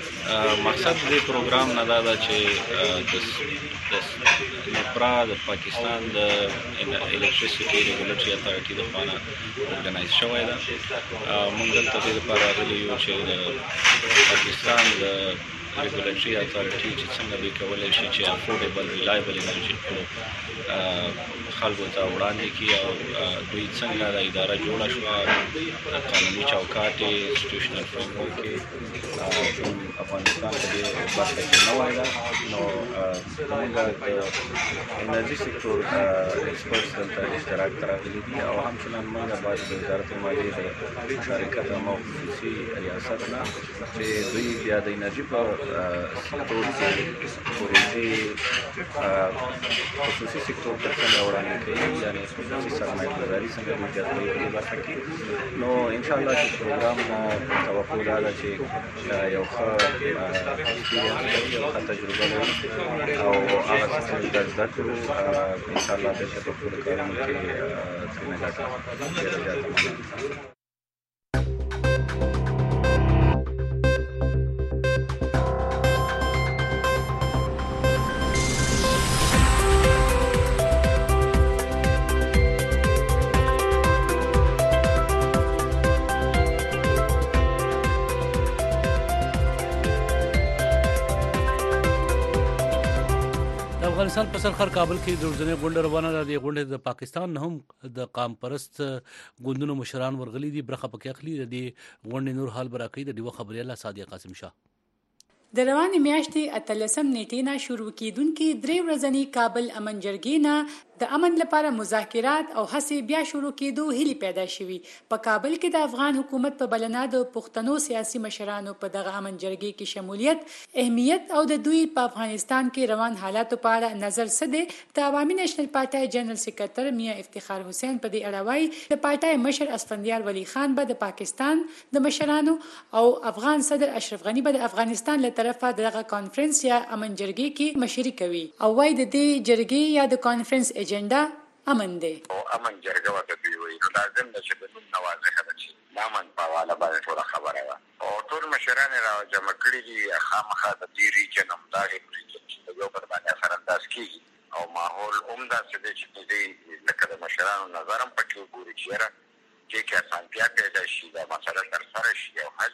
مقصد د پروګرام نه دا چې د نپرا د پاکستان د الکتریسيټي ریګولټري اتھارټي د خانه اورګنایز شوی ده موږ دلته د لپاره راغلي یو چې د پاکستان د ریګولټري اتھارټي چې څنګه به کولای شي چې افورډیبل ریلایبل انرژي خلکو ته وړاندې کړي او دوی څنګه د اداره جوړه شوه د قانوني چوکاټ انسټیټیوشنل فریم ورک کې افغانستان په دې برخه کې نوی ده نو موږ د انرژي سکتور ایکسپرټس دلته اشتراک ته راغلي دي او همچنان موږ باید د وزارت مالیې د مشارکت عامه او خصوصي ریاست نه چې دوی بیا د انرژي په سکتور کې پروژې خصوصي سکتور ته څنګه وړاندې کوي یعنې خصوصي سرمایه‌ګذاري څنګه دوی جذبوي په دې برخه کې نو انشاءالله چې پروګرام نه توقع دا ده چې یو ښه ایکسپیرینس لري یو ښه تجربه لري او هغه څه چې زده کړو انشاءالله بېرته په خپلو کارونو کې ترېنه ګټه ډېره زیاته مننه. افغانستان په سرخر کابل کې د ورځنۍ غونډه روانه ده. د غونډې د پاکستان نه هم د قام پرست ګوندونو مشران ورغلي دي برخه پکې اخلي. د دې غونډې نور حال براکې د دیو خبري الله صادق قاسم شاه د روانې میاشتې 18 نیټې نه شروع کیدونکې درې ورځنی کابل امن جرګې نه د امن لپاره مذاکرات او هڅې بیا شروع کېدو هیلې پیدا شوي. په کابل کې د افغان حکومت په بلنه د پښتنو سیاسي مشرانو په دغه امن جرګې کې شمولیت اهمیت او د دوی په افغانستان کې روان حالاتو په اړه نظر څه دی. د عوامي نېشنل پارټي جنرال سکرټر میا افتخار حسین په دې اړه وایي د پارټي مشر اسفندیار ولی خان به د پاکستان د مشرانو او افغان صدر اشرف غنی به د افغانستان له طرفه دغه کانفرنس یا امن جرګې کې مشري کوي او وایي د دې جرګې یا د کانفرنس ایجنډا امن دی. امن جرګه ورته دی وایي نو لازم ده چې د نوم نوازه ده چې د امن په حواله باندې ټوله خبره ده او ټول مشران را جمع کړي دي خامخا د دې ریجن همدغې ریجن چې د یو بل باندې اثرانداز کېږي او ماحول همداسې دی چې دوی لکه د مشرانو نظر هم پکې وګوري چې یاره دې کې اسانتیا پیدا شي دا مسله ترسره شي او حل شي.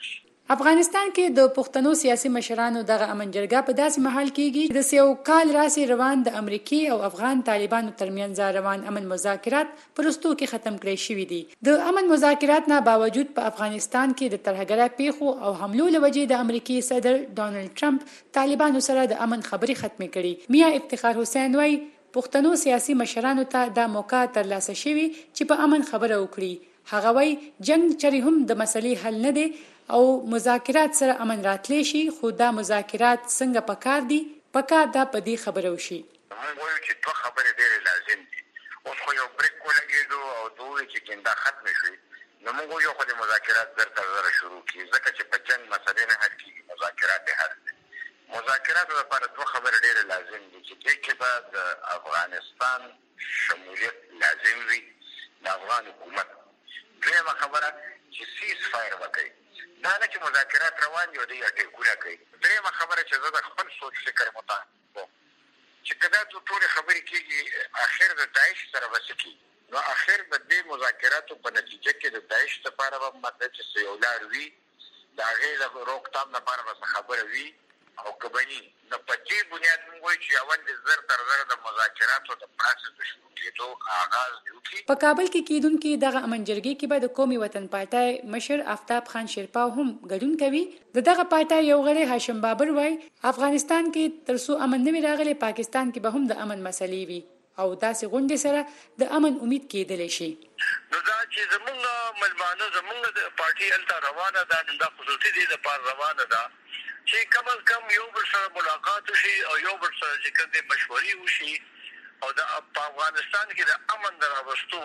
افغانستان کې د پښتنو سیاسي مشرانو دغه امن جرګه په داسې محل کېږي چې د سیو کال راسي روان د امریکای او افغان طالبانو ترمنځ روان امن مذاکرات پرستو کې ختم کړي شوې دي. د امن مذاکرات نه باوجود په افغانستان کې د ترهګرۍ پیښو او حملو لوجې د امریکای صدر ډونالد ټرمپ طالبانو سره د امن خبري ختمې کړي. میا افتخار حسین وای پښتنو سیاسي مشرانو ته د موقع ترلاسه شوی چې په امن خبره وکړي. هغه وای جنگ چری هم د مسلې حل نه دی او مذاکرات سره امن راتلی شي، خو دا مذاکرات څنګه پکار دي؟ پکار دا په دې خبره وشي. موږ وایو چې دوه خبرې ډېرې لازم دي. اوس خو یو بریک ولګېدو او دوی چې کیندا ختم شي، نو موږ یو خو د مذاکرات زر شروع کړي، ځکه چې په جنگ مسلې نه حل کېږي، مذاکرات حل دي. مذاکراتو لپاره دوه خبرې ډېرې لازم دي چې دې کې به د افغانستان شمولیت لازم وي، د افغان حکومت. دویمه خبره چې سیز فایر وکړي، دا نه چې مذاکرات روان دي او دوی اټکونه کوي. درېیمه خبره چې زه د خپل سوچ فکر مطابق کوم چې که دا ټولې خبرې کېږي اخر د داعش سره به څه کېږي، نو اخر د دې مذاکراتو په نتیجه کې د داعش لپاره به مطلب چې یو لار وي، د هغې د روکتام لپاره به خبره وي او که بني. نو په دې بنیاد موږ وایو چې اول د زر تر زره د مذاکراتو د پروسس د شروع کېدو آغاز وکړي. په کابل کې کېدونکي دغه امن جرګې کې به د قومي وطن پارټۍ مشر آفتاب خان شیرپاو هم ګډون کوي. دغه پارټۍ یو غړی هاشم بابر وای افغانستان کې تر څو امن نه وي راغلی، پاکستان کې به هم د امن مسلې وي او داسې غونډې سره د امن امید کېدلی شي. نو دا چې زمونږ ملمانه زمونږ د پارټۍ هلته روانه ده، دا خصوصي دې دپاره روانه ده چې کم از کم یو بل سره ملاقات وشي او یو بل سره چې کوم دې مشورې وشي او د افغانستان کې د امن د راوستو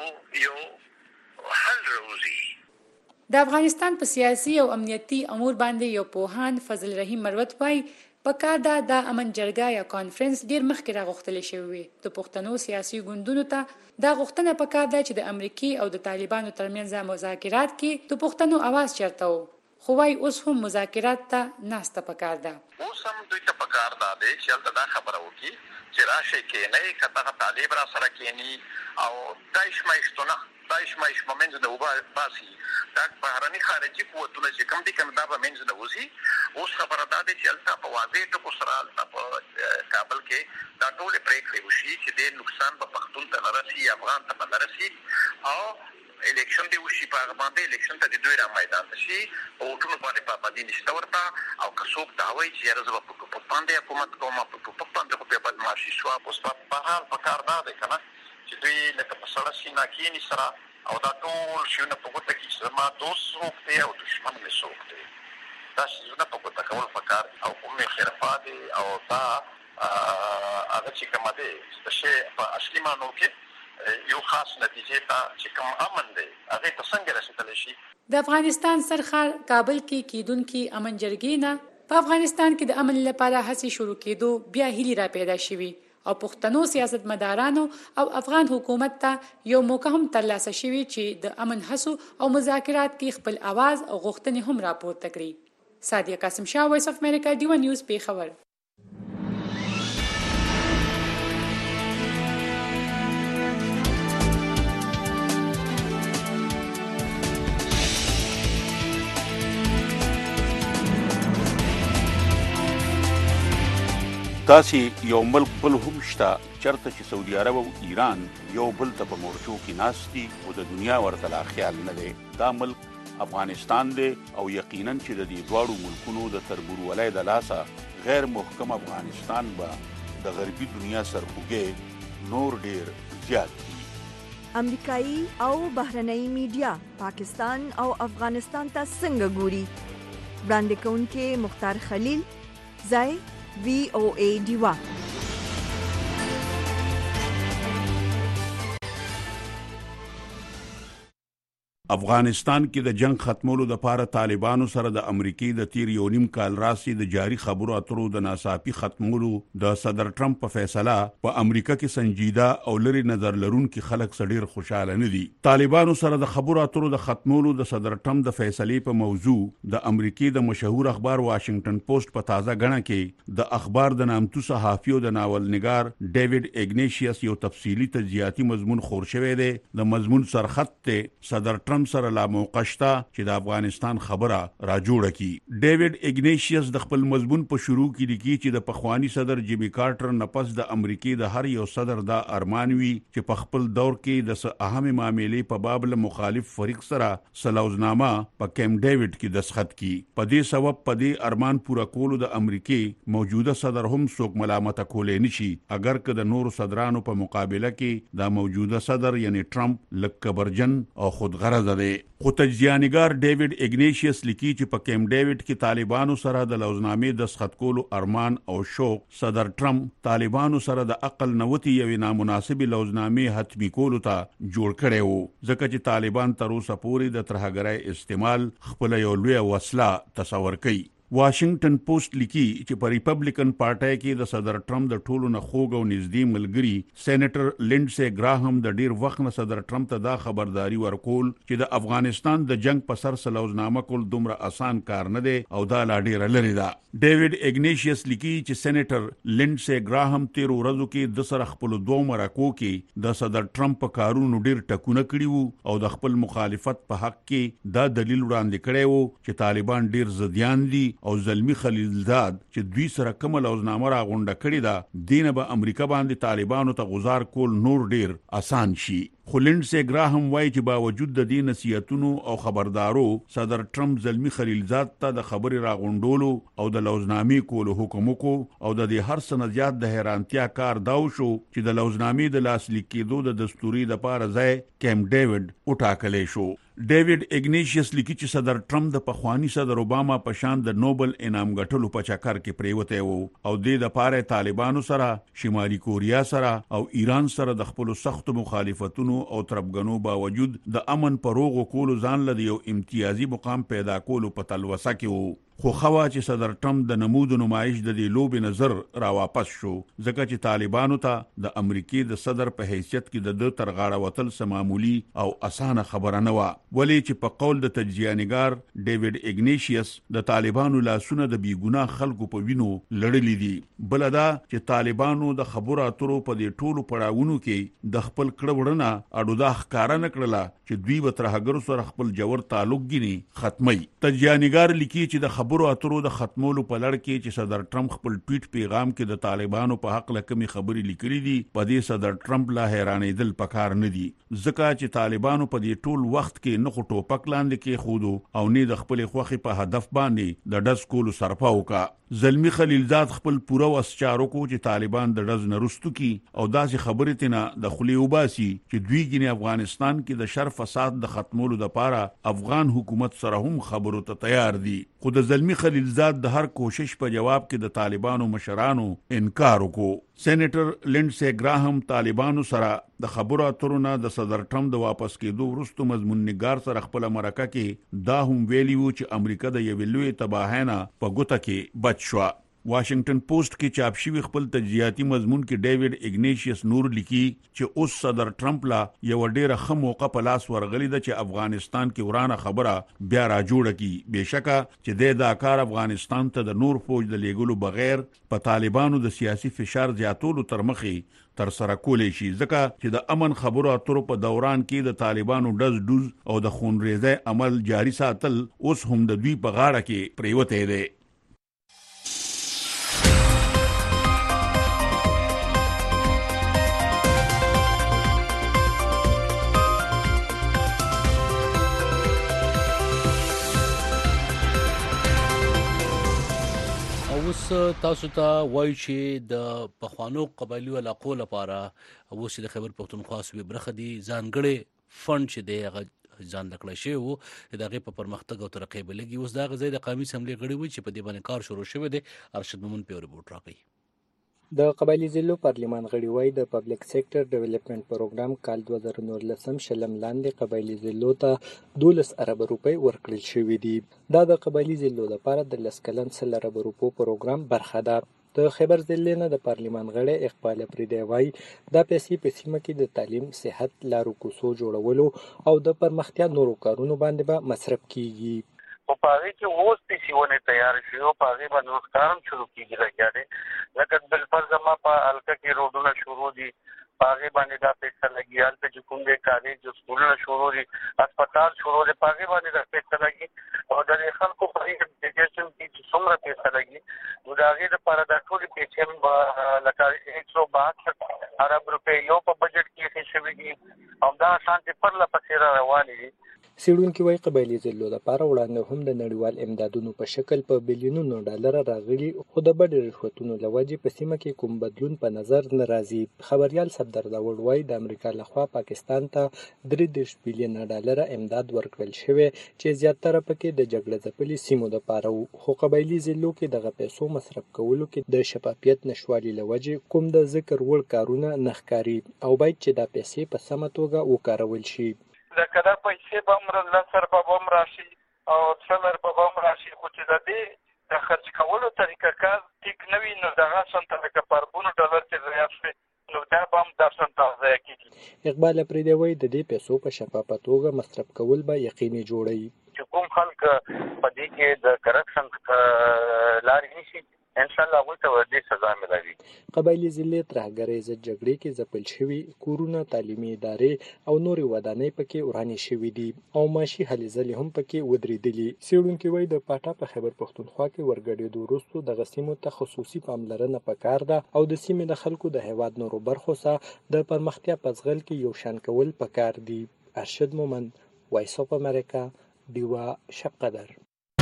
یو حل راوځي. د افغانستان په سیاسي او امنیتي امور باندې یو پوهان فضل رحیم مروت وای پکار دا د امن جرګه یا کانفرنس ډیر مخکې راغوښتل شوی وي. د پښتنو سیاسي ګوندونو ته دا غوښتنه پکار ده چې د امریکای او د طالبانو ترمنځ مذاکرات کې د پښتنو आवाज چرته وو، خو وايي اوس هم مذاکرات ته ناسته پکار ده. اوس هم دوی ته پکار ده چې هلته دا خبره وکړي چې راشي کېنئ که دغه طالب را سره کېني او داعش مایش په منځ نه وباسي، دا بهرني خارجي قوتونه چې کوم دي کنه دا به منځ نه وځي. اوس خبره دا ده چې هلته په واضح ټکو سره هلته په کابل کې دا ټولې پرېکړې وشي چې دې نقصان به پښتون ته نه رسي، افغان ته به نه رسي او الیکشن دی وشي په هغه باندې الیکشن ته د دوی را میدان ته شي او ووټونو باندې پابندي نشته ورته. او که څوک دا وایي چې یاره زه به په ټوپک باندې حکومت کوم، په ټوپک باندې خو بیا بدماشي شوه. اوس په حال په کار دا دی که نه چې دوی لکه په سړه سینه کښېني سره او دا ټول شیونه په ګوته کړي چې زما دوست څوک دی او دشمن مې څوک دی. دا شیونه په ګوته کول پکار دي او کومې خرفا دي او دا هغه چې کومه دی د شی په اصلي معنو کې یو خاص نتیجې ته چې کوم امن دی هغې ته څنګه رسېدلی شي. د افغانستان سرښار کابل کې کېدونکي امن جرګې نه په افغانستان کې د امن لپاره هڅې شروع کېدو بیا هیلې را پیدا شوي او پښتنو سیاستمدارانو او افغان حکومت ته یو موقع هم ترلاسه شوي چې د امن هڅو او مذاکرات کې خپل आवाज او غوښتنې هم راپورته کړي. سادیه قاسم شاه، وایس اف امریکا، ډیوا نیوز، پیښور. داسې یو ملک بل هم شته چرته چې سعودي عرب او ایران یو بل ته په مورچو کې ناست دي او د دنیا ورته لا خیال نه دی. دا ملک افغانستان دی او یقینا چې د دې دواړو ملکونو د تربورولۍ د لاسه غیر محکم افغانستان به د غربي دنیا سرخوږی نور ډیر زیات دي. امریکایي او بهرنۍ میډیا پاکستان او افغانستان ته څنګه ګوري؟ وړاندې کوونکې مختار خلیل، ځای VOA ډیوا. افغانستان کې د جنگ ختمولو لپاره طالبانو سره د امریکای د تیر یو نیم کال راسي د جاری خبرو اترو د ناڅاپي ختمولو د صدر ټرمپ په فیصله په امریکا کې سنجیده او لري نظر لرونکي خلک سړي خوشاله نه دي. طالبانو سره د خبرو اترو د ختمولو د صدر ټرمپ د فیصلې په موضوع د امریکای د مشهور اخبار واشنگټن پوسټ په تازه غڼه کې د اخبار د نامتو صحافي او د ناول نگار ډیوډ ایګنیشیس یو تفصیلی تجزیاتی مضمون خور شوی دی. د مضمون سرخط ته صدر ټرمپ ټرمپ سره لا موقع شته چې د افغانستان خبره را جوړه کړي. ډیوډ ایګنیشیس د خپل مضمون په شروع کې لیکي چې د پخوانی صدر جیمی کارټر نه پس د امریکای د هر یو صدر دا ارمان وي چې په خپل دور کې د اهم معاملې په باب له مخالف فریق سره سلوزنامه په کیمپ ډیوډ کې دستخط کړي. په دې سبب په دې ارمان پورا کولو د امریکای موجوده صدر هم څوک ملامت کولای نشي اگر که د نورو صدرانو په مقابله کې د موجوده صدر یعنی ټرمپ لکبرجن او خودغرض دی. خو تجزیه‌نګار ډیوډ ایګنیشیس لیکي چې په کیمپ ډیوډ کې طالبانو سره د لوزنامې دستخط کولو ارمان او شوق صدر ټرمپ طالبانو سره د عقل نوتی یوې نامناسبې لوزنامې حتمی کولو ته جوړ کړی وو ځکه چې طالبان تر اوسه پورې د ترهګرۍ استعمال خپل یو لوی وسله تصور کوي. واشنگټن پوسټ لیکي چې په ریپبلیکن پارټۍ کې د صدر ټرمپ د ټولو نه خوږ او نږدې ملګری سېنیټر لینډسي ګراهم د ډیر وخت نه صدر ټرمپ ته دا خبرداري ورکول چې د افغانستان د جنگ په سر سلوزنامه کول دومره آسان کار نه دی او دا لا ډیر لري ده. ډیوډ ایګنیشیس لیکي چې سېنیټر لینډسي ګراهم تیر ورځو کې د سر خپل دوه مرکو کې د صدر ټرمپ په کارونو ډیر ټکونه کړي وو او د خپل مخالفت په حق کې دا دلیل وړاندې کړی وو چې طالبان ډیر زديان دي او زلمی خلیلزاد چې دوی سره کوم لوزنامه را غونډه کړې ده دینه به امریکا باندې طالبانو ته گزار کول نور ډیر آسان شي. خو لینډسي ګراهم وایي چې باوجود د دې نصیحتونو او خبردارو صدر ټرمپ زلمی خلیلزاد ته د خبرې را غونډولو او د لوزنامې کولو حکم وکړو او د دې هر څه نه زیات د حیرانتیا کار دا وشو چې د لوزنامې د لاسلیک کېدو د دستوري لپاره ځای کیمپ ډیوډ وټاکلی شو. ډیوډ ایګنیشیس لیکي چې صدر ټرمپ د پخوانی صدر اوباما په شان د نوبل انعام ګټلو په چکر کې پریوته وو او د لپاره طالبانو سره شمالي کوریا سره او ایران سره د خپل سخت مخالفتونو او تربګنو باوجود د امن پروغ کولو ځان له یو امتیازي مقام پیدا کولو په تلوسه کې وو. خو خوا چې صدر ټرمپ د نمود نمایش د دې لوبې نظر را واپس شو ځکه چې طالبانو ته د امریکای د صدر په حیثیت کې د تر غاړه وتل سمامولي او اسانه خبره نه و ولی چې په قول د تجزیه‌نګار ډیوډ ایګنیشیس د طالبانو لاسونه د بیګناه خلکو په وینو لړلې دي. بل دا چې طالبانو د خبرو اترو په دې ټولو پړاوونو کې د خپل کړوړنه اډو دا ښکارا نکړه چې دوی به ترهګرو سره خپل جوړ تعلق ګینی ختمي. تجزیه‌نګار لیکي چې د خبرو اترو د ختمولو په لړ کې چې صدر ټرمپ خپل ټویټ پیغام کې د طالبانو په حق لکمي خبري لیکلي دي په دې صدر ټرمپ لا حیرانېدل پکار نه دي ځکه چې طالبانو په دې ټول وخت کې نه ټوپک لاندې کې خودو او نه د خپل خوخي په هدف باندې د ډز کولو سرپا وکا. زلمی خلیلزاد خپل پوره وسچارو کو چې طالبان د ډز نرستو کی او داسې خبرې تینا د خلی وباسي چې دوی ګینه افغانستان کې د شر فساد د ختمولو لپاره افغان حکومت سره هم خبرو ته تیار دي. خو د زلمی خلیلزاد د هر کوشش په جواب کې د طالبانو مشرانو انکار وکړو. سېنیټر لینډسي ګراهم طالبانو سره د خبرو اترو نه د صدر ټرمپ د واپس کېدو وروسته مضمون نگار سره خپل مرکه کې دا هم ویلی وو چې امریکا د یو لوی تباهینا په ګوته کې بچ شو. واشنگټن پوسټ کې چاپ شوی خپل تجزیاتي مضمون کې ډیوډ ایګنیشیس نور لیکي چې اوس صدر ټرمپ لا یو ډیره ښه موقع په لاس ورغلی ده چې افغانستان کې ورانه خبره بیا را جوړه کی. بهشکه چې د کار افغانستان ته د نور فوج د لیګلو بغیر په طالبانو د سیاسي فشار زیاتولو تر مخې تر سره کولې شي ځکه چې د امن خبرو اترو په دوران کې د طالبانو ډز او د خونریزۍ عمل جاری ساتل اوس هم د دوی په غاړه کې پریوته دی. تاسو ته وایي چې د پخوانو قبایلي علاقو لپاره اوس د خیبر پښتونخوا صوبې برخه دي ځانګړی فند چې دی هغه ځان لکړی شوی وو د هغې په پرمختګ او ترقۍ به لګي. اوس د هغه ځای د قومي اسمبلۍ غړي وایي چې په دې باندې کار شروع شوی دی. ارشد مومن په یو رپورټ راکوي. د قبایلي ضلعو پارلمان غړي وایي د پبلک سیکټر ډیولپمنٹ پروګرام کال 2019 شلم لاندې قبایلي ضلعو ته 12 ارب روپۍ ورکړل شوي دي. دا د قبایلي ضلعو لپاره د 10 کلن 100 ارب روپو پروګرام برخه ده. د خیبر ضلع نه د پارلمان غړی اقبال افریدی وایي دا پیسې په سیمه کې د تعلیم، صحت، لارو کوڅو جوړولو او د پرمختیا نورو کارونو باندې به مصرف کیږي. او په هغې کې اوس پیسې ونې تیار شوي او په هغې باندې اوس کار هم شروع کېږي لګیا دی. لکه بالفرضه ما په حلقه امریکا کې روډونه شروع دي پاغه باندې دا پیسې لګي هلته چې کوم دې کالج سکولونه شروع دي هسپتال شروع دي پاغه باندې دا پیسې لګي او د خلکو په ایجوکیشن کې چې څومره پیسې لګي نو دا غي د پر د ټول پیسې لکه 172 ارب روپے یو په بجټ کې شوي دي او دا شانتي پر لپاره رواني دي. څېړونکي وايي قبایلي ضلعو لپاره وړاندې هم د نړیوال امدادونو په شکل په بلیونونو ډالر راغلي خو د بډې رشوتونو له وجې په سیمه کې کوم بدلون په نظر نه راځي. خبریال صفدر داوود وايي د امریکا لخوا پاکستان ته 33 بلیون ډالر امداد ورکړل شوی چې زیاتره پکې د جګړه ځپلي سیمو لپاره وو خو قبایلي ضلعو کې دغه پیسو مصرف کولو کې د شفافیت نشوالي له وجې کوم د ذکر وړ کارونه نه ښکاري او باید چې دا پیسې په سمه توګه وکارول شي. لکه دا پیسې به هم لسر به هم راشي او څلر به هم راشي خو چې د دې د خرج کولو طریقه کار ټیک نه وي نو دغه سنته لکه په اربونو ډالر چې ضایع شوي نو دا به هم دا سنته ضایع کېږي. اقبال اپریدی وایي د دې پیسو په شفافه توګه مصرف کول به یقیني جوړوي. چې کوم خلک په دې کې د کرپشن لارې نیسي انشاءالله هغوی ته ورته سزا ملوي. قبایلي ضلع ترهګرۍ ضد جګړې کې ځپل شوي کورونه تعلیمي ادارې او نورې ودانۍ پکې ورانې شوي دي او معاشي هلې ځلې هم پکې ودرېدلي. څېړونکي وایي د پاټا په خیبر پښتونخوا کې ورګډېدو وروسته دغه سیمو ته خصوصي پاملرنه پکار ده او د سیمې د خلکو د هېواد نورو برخو څخه د پرمختیا په ځغل کې یو شان کول پکار دي. ارشد مومند، وایس اف امریکا، ډیوا شب قدر.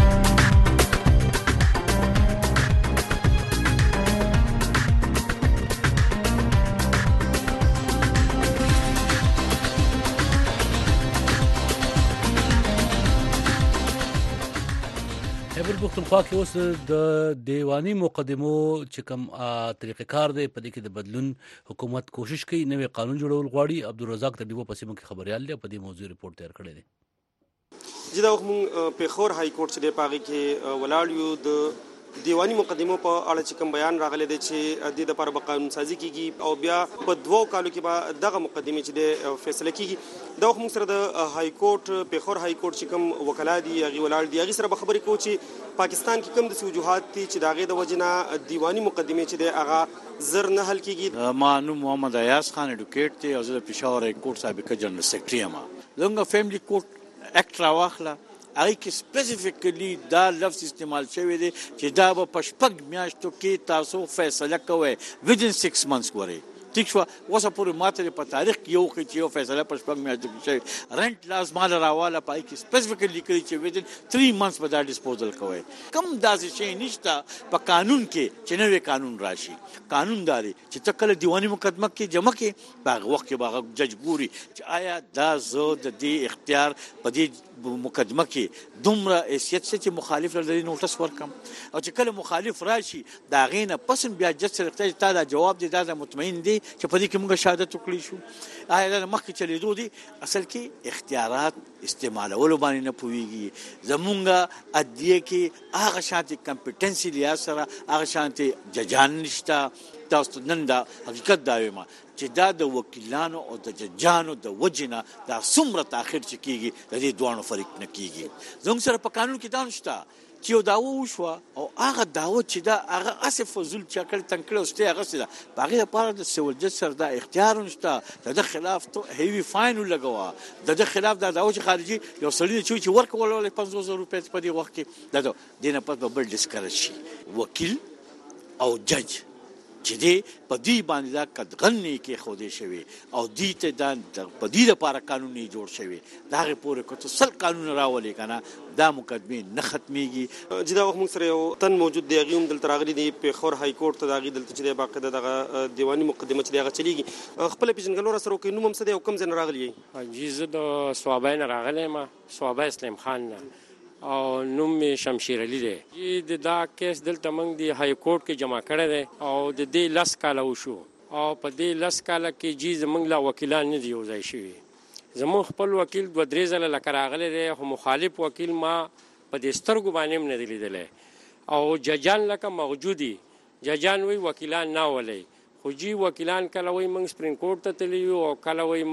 خیبر پښتونخوا کې اوس د دیوانی مقدمو چې کوم طریقې کار دی په دې کې د بدلون حکومت کوشش کوي نوې قانون جوړول غواړي. عبدالرزاق تډیو په سیمه کې خبريال دی په دې موضوع ریپورت تیار کړی دی. چې دا وخت پیښور های کورټ چې د پاغي کې ولاړ یو د دیوانی مقدمو په اړه چې کوم بیان راغلی دی چې د لپاره به قانون سازي کیږي او بیا په 2 کالو کې به دغه مقدمه چې د فیصله کیږي. دا وخت سره د های کورټ پیښور های کورټ چې کوم وکلا دي هغه ولاړ دي هغه سره به خبرې کوي چې پاکستان کې کوم د وجوهات دي چې داغه د وجنه دیوانی مقدمه چې د هغه زر نه حل کیږي. ما نوم محمد ایاز خان اډوکیټ دی او زه د پېښور های کورټ سابقه جنرال سیکرټري یم. زموږ فیملی کورټ اکټ راواخله هغه کې سپیسیفیکلی دا لفظ استعمال شوی دی چې دا به په 6 میاشتو کې تاسو فیصله کوئ within 6 months غوري. ٹھیک شو وسه پورې ماته په تاریخ کې یو کې چې یو فیصله په 6 میاشتو کې شوی. رنٹ لاز مال راواله پای کې سپیسیفیکلی لیکلي چې within 3 months به دا ډیسپوزل کوئ. کم داسې شی نشته په قانون کې چې نوې قانون راشي. قانون داري چې تکله دیوانی مقدمه کې جمع کې په وخت کې باغ جج ګوري چې آیا دا زو د دې اختیار په دې مقدمه کې دومره حیثیت چې مخالف لري نوټس ورکم او چې کله مخالف راشي دا غینه پسن بیا جج سره اختیار ته دا جواب دی دا مطمئن دی چې په دې کې موږ شهادت وکړي شو. آیا دا مخکې چلیدو دي اصل کې اختیارات استعمالولو باندې نه پوهیږي. زمونږ ادیه کې هغه شانتي کمپټنسي لیا سره هغه شانتي ججان نشته. تاسو نن دا حقیقت دا وایم چې دا د وکیلانو او د ججانو د وجنه دا څومره تاخير چکیږي د دې دوه فرق نه کیږي. زموږ سره په قانون کې دا نشته چې یو داوا وشو او هغه داوا چې دا هغه اسف فزول چکل تنکړه اوسته هغه سره باغې لپاره د سیول جج سره دا اختیار نشته د خلاف ته هیوی فاین لګوا د خلاف دا داوا چې خارجي یو سړی چې ورکول 500 روپیا په دې وخت کې دا دینه په بل ډیسکرش شي. وکیل او جج چې دې په دې باندې دا قدغنی کې خوده شوی او دې ته دا په دې لپاره قانوني جوړ شوی دا غي پورې کوته سل قانون راولي کنه دا مقدمه نه ختميږي. چې دا وخت موږ سره یو تن موجود دی غيوم دل تراغلي دی په خور های کورټ ته دا غي دلته چې باقاعده دغه دیوانی مقدمه چې دغه چلیږي خپل پیژنګلو سره کوي نو هم څه دی کوم ځن راغلی جی زه د صوابین راغلی ما صوابه اسلام خان او نوم شمشیر علی دی. دا کیس دلته موږ دی های کورټ کې جمع کړی دی او د دې لاس کاله وشو او په دې لاس کاله کې جی زموږ لا وکیلان نه دی وځای شوی. زموږ خپل وکیل 2-3 ځله لکه راغلی دی خو مخالف وکیل ما په دې سترګو باندې هم نه دی لیدلی او ججان لکه موجودي ججان وی وکیلان نه ولي خو جی وکیلان کله وی موږ سپریم کورټ ته تللیو او کله وی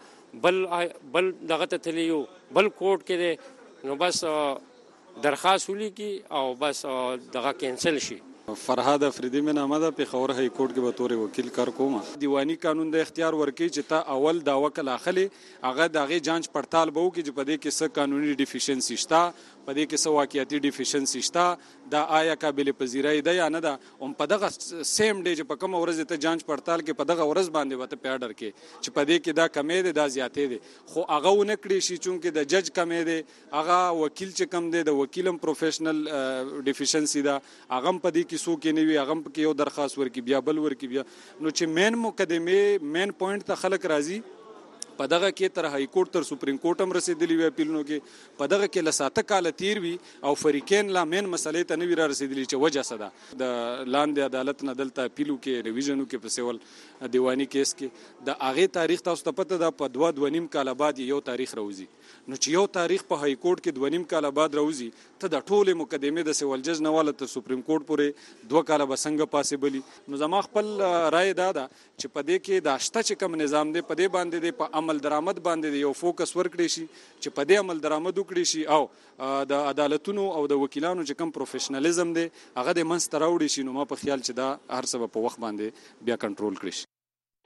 موږ بل دغه ته تللیو بل کورټ کې دی نو بس درخواست ولیکي او بس دغه کینسل شي فرهاد افریدی من آمده پېښور های کورټ کې به تور وکیل کار کوم. دیوانی قانون د اختیار ورکړي چې تا اول دا وکل اخلي هغه دغه جانچ پړتال به وکړي چې په دې کې څه قانوني ډیفیشنسي شته، په دې کې څه واقعیتي ډیفیشنسي شته، دا آیا قابل پذیرای ده یا نه ده. هم په دغه سیم ډے چې په کوم ورځ ته جانچ پړتال کې په دغه ورځ باندې وته په اډر کې چې په دې کې دا کمې ده دا زیاتې ده، خو هغه ونکړي شي چې د جج کمې ده، هغه وکیل چې کم ده، د وکیلم پروفیشنل ډیفیشنسي ده، هغه په دې کې سو کې نه وي، هغه په کې یو درخواست ورکي بیا بل ورکي بیا. نو چې مین مقدمه مین پوینټ ته خلک راځي په دغه کې تر های کورټ تر سپریم کورټ هم رسیدلی وي اپیلونو کې، په دغه کې لساته کال تیر وي او فریقین لا مین مسلې ته نه وی را رسیدلی چې وجه څه ده. د لاندې عدالت نه دلته اپیلو کې ریویژنو کې په سیول دیوانی کیس کې د هغه تاریخ تاسو ته پته ده په 2.5 کال بعد یو تاریخ راوځي. نو چې یو تاریخ په های کورټ کې 2.5 کال بعد راوځي ته د ټوله مقدمه د سیول جج نه والا تر سپریم کورټ پورې 2 کال به څنګه پاسبلی. نو زما خپل رائے دا ده چې په دې کې د اشته چې کوم نظام دی په دې باندې دی په عمل درآمد باندې یو فوکس ورکړي شي چې په دې عمل درآمد وکړي شي او د عدالتونو او د وکیلانو چې کوم پروفیشنالیزم دی هغه د منځ ته راوړي شي. نو ما په خیال چې دا هر څه په وخت باندې بیا کنټرول کړي شي.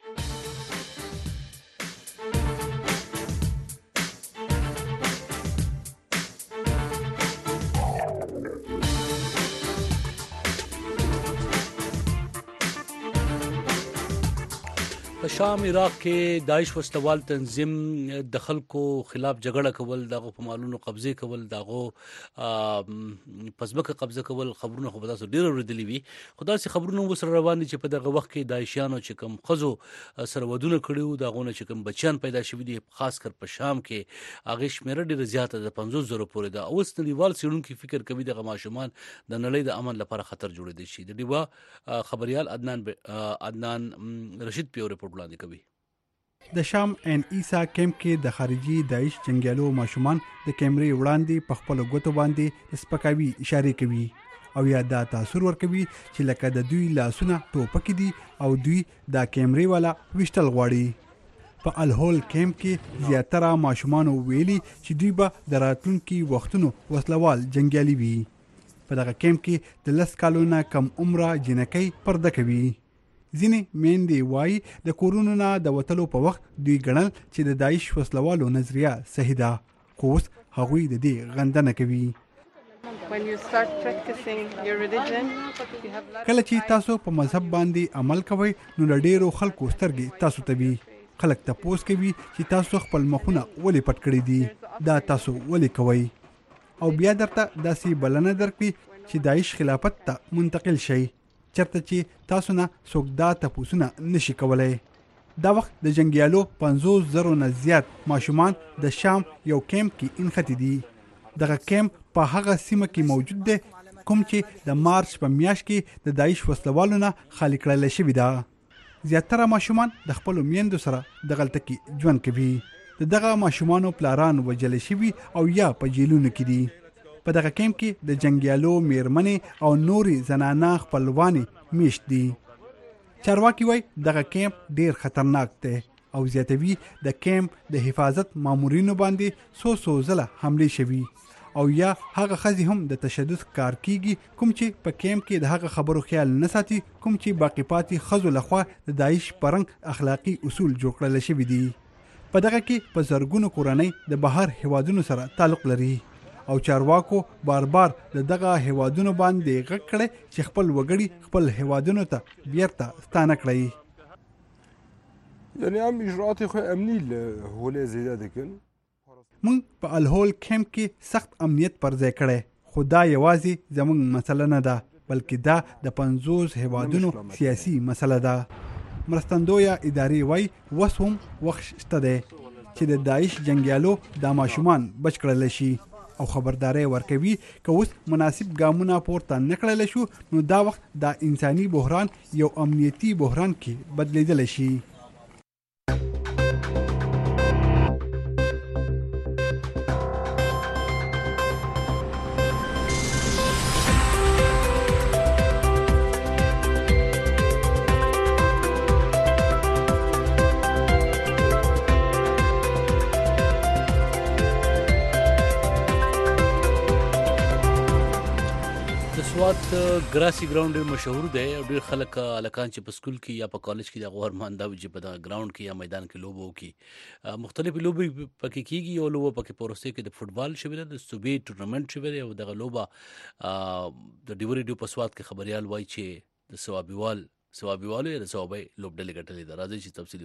په شام عراق کې داعش وسلوال تنظیم د خلکو خلاف جګړه کول، دغه په مالونو قبضه کول، دغه پسبکه قبضه کول، خبرونه خو به تاسو ډیر اوریدلی وي. خو داسې خبرونه وسره روان دي چې په دغه وخت کې داعشیانو چې کوم خزو سره ودونه کړیو، دغونه چې کوم بچیان پیدا شوي دي خاص کر په شام کې هغه شمیره ډیره زیاته ده، 50,000 پورې ده. اوس نړیوال څېړونکي فکر کوي دغه ماشومان د نړۍ د امن لپاره خطر جوړېدای شي. د ډیوا خبريال عدنان رشید پیو رپورټ وړاندې کوي. د شام ان عیسی کیمپ کې د خارجي داعش جنگیالو ماشومان د کیمرې وړاندې په خپل غوتو باندې د سپکاوي اشاره کوي او یا دا تاثیر ورکوي چې لکه د دوی لاسونه ټوپک دي او دوی د کیمرې والا وشتل غواړي. په الهول کیمپ کې زیاتره ماشومان ویلي چې دوی به د راتلونکي وختونو وسلوال جنگیالي وي. په دغه کیمپ کې د 10 کالونو کم عمره جنکۍ پرده کوي. ځینې میندې وایي د کورونو نه د وتلو په وخت دوی ګڼل چې د داعش وسلوالو نظریه صحیح ده، خو اوس هغوی د دې غندنه کوي. کله چې تاسو په مذهب باندې عمل کوئ نو له ډیرو خلکو سترګې تاسو ته وي. خلک تپوس کوي چې تاسو خپل مخونه ولې پټ کړي دي، دا تاسو ولې کوئ، او بیا درته داسې بلنه درکړي چې داعش خلافت ته منتقل شي، چرته چې تاسو نه څوک دا تپوسونه نشي کولای. دا وخت د جنگیالو 50,000 نه زیات ماشومان د شام یو کیمپ کې انختی دي. دغه کیمپ په هغه سیمه کې موجود دی کوم چې د مارچ په میاشت کې د داعش وسلوالو نه خالی کړل شوی ده. زیاتره ماشومان د خپل میندو سره د غلطه کې ژوند کوي. دغه ماشومانو پلاران وجل شوی او یا په جیلونو کې دي. په دغه کیمپ کې د جنگیالو میرمنې او نوري زنانه خپلواني میشت دي. چارواکي وایي دغه کیمپ ډیر خطرناک دی او زیاتوي د کیمپ د حفاظت مامورینو باندې څو ځله حمله شوي او یا هغه خزي هم د تشدد کار کیږي کوم چې په کیمپ کې د هغه خبرو خیال نه ساتي کوم چې باقی پاتې خزو لخوا د داعش پرنګ اخلاقی اصول جوړ کړل شوي دي. په دغه کې په زرګونو کورنۍ د بهر هوادونو سره تعلق لري او چارواکو بار دغه هوادونو باندې غږ کړي چې خپل وګړي خپل هوادونو ته بیرته ستانه کړي. یعنی هم اجراءات خو امنی له زیاده کړي. موږ په الهول کیمپ کې سخت امنیت پر ځای کړی، خو دا یوازې زموږ مسله نه ده بلکې دا د 50 هوادونو سیاسي مسله ده. مرستندویه ادارې وایي اوس هم وخت شته دی چې د داعش جنگیالو د ماشومان بچ کړل شي او خبرداري ورکوي که اوس مناسب ګامونه پورته نکړل شو نو دا وخت د انساني بحران یو امنیتي بحران کې بدلیدل شي. سوات د ګراسي ګراوند ډېر مشهور دی او ډېر خلک هلکان چې په سکول کې یا په کالج کې دغه ارمان دا وي چې په دغه ګراوند کې یا میدان کې لوبه وکړي. مختلفې لوبې پکې کېږي. یو لوبه پکې په وروستۍ کې د فوټبال شوې ده، د صوبې ټورنمنټ شوې ده او دغه لوبه د ډیو ریډیو په سواد کې خبریال وایي چې د ثوابیوالو یا د ثوابۍ لوبډلې ګټلې ده. راځئ چې تفصیل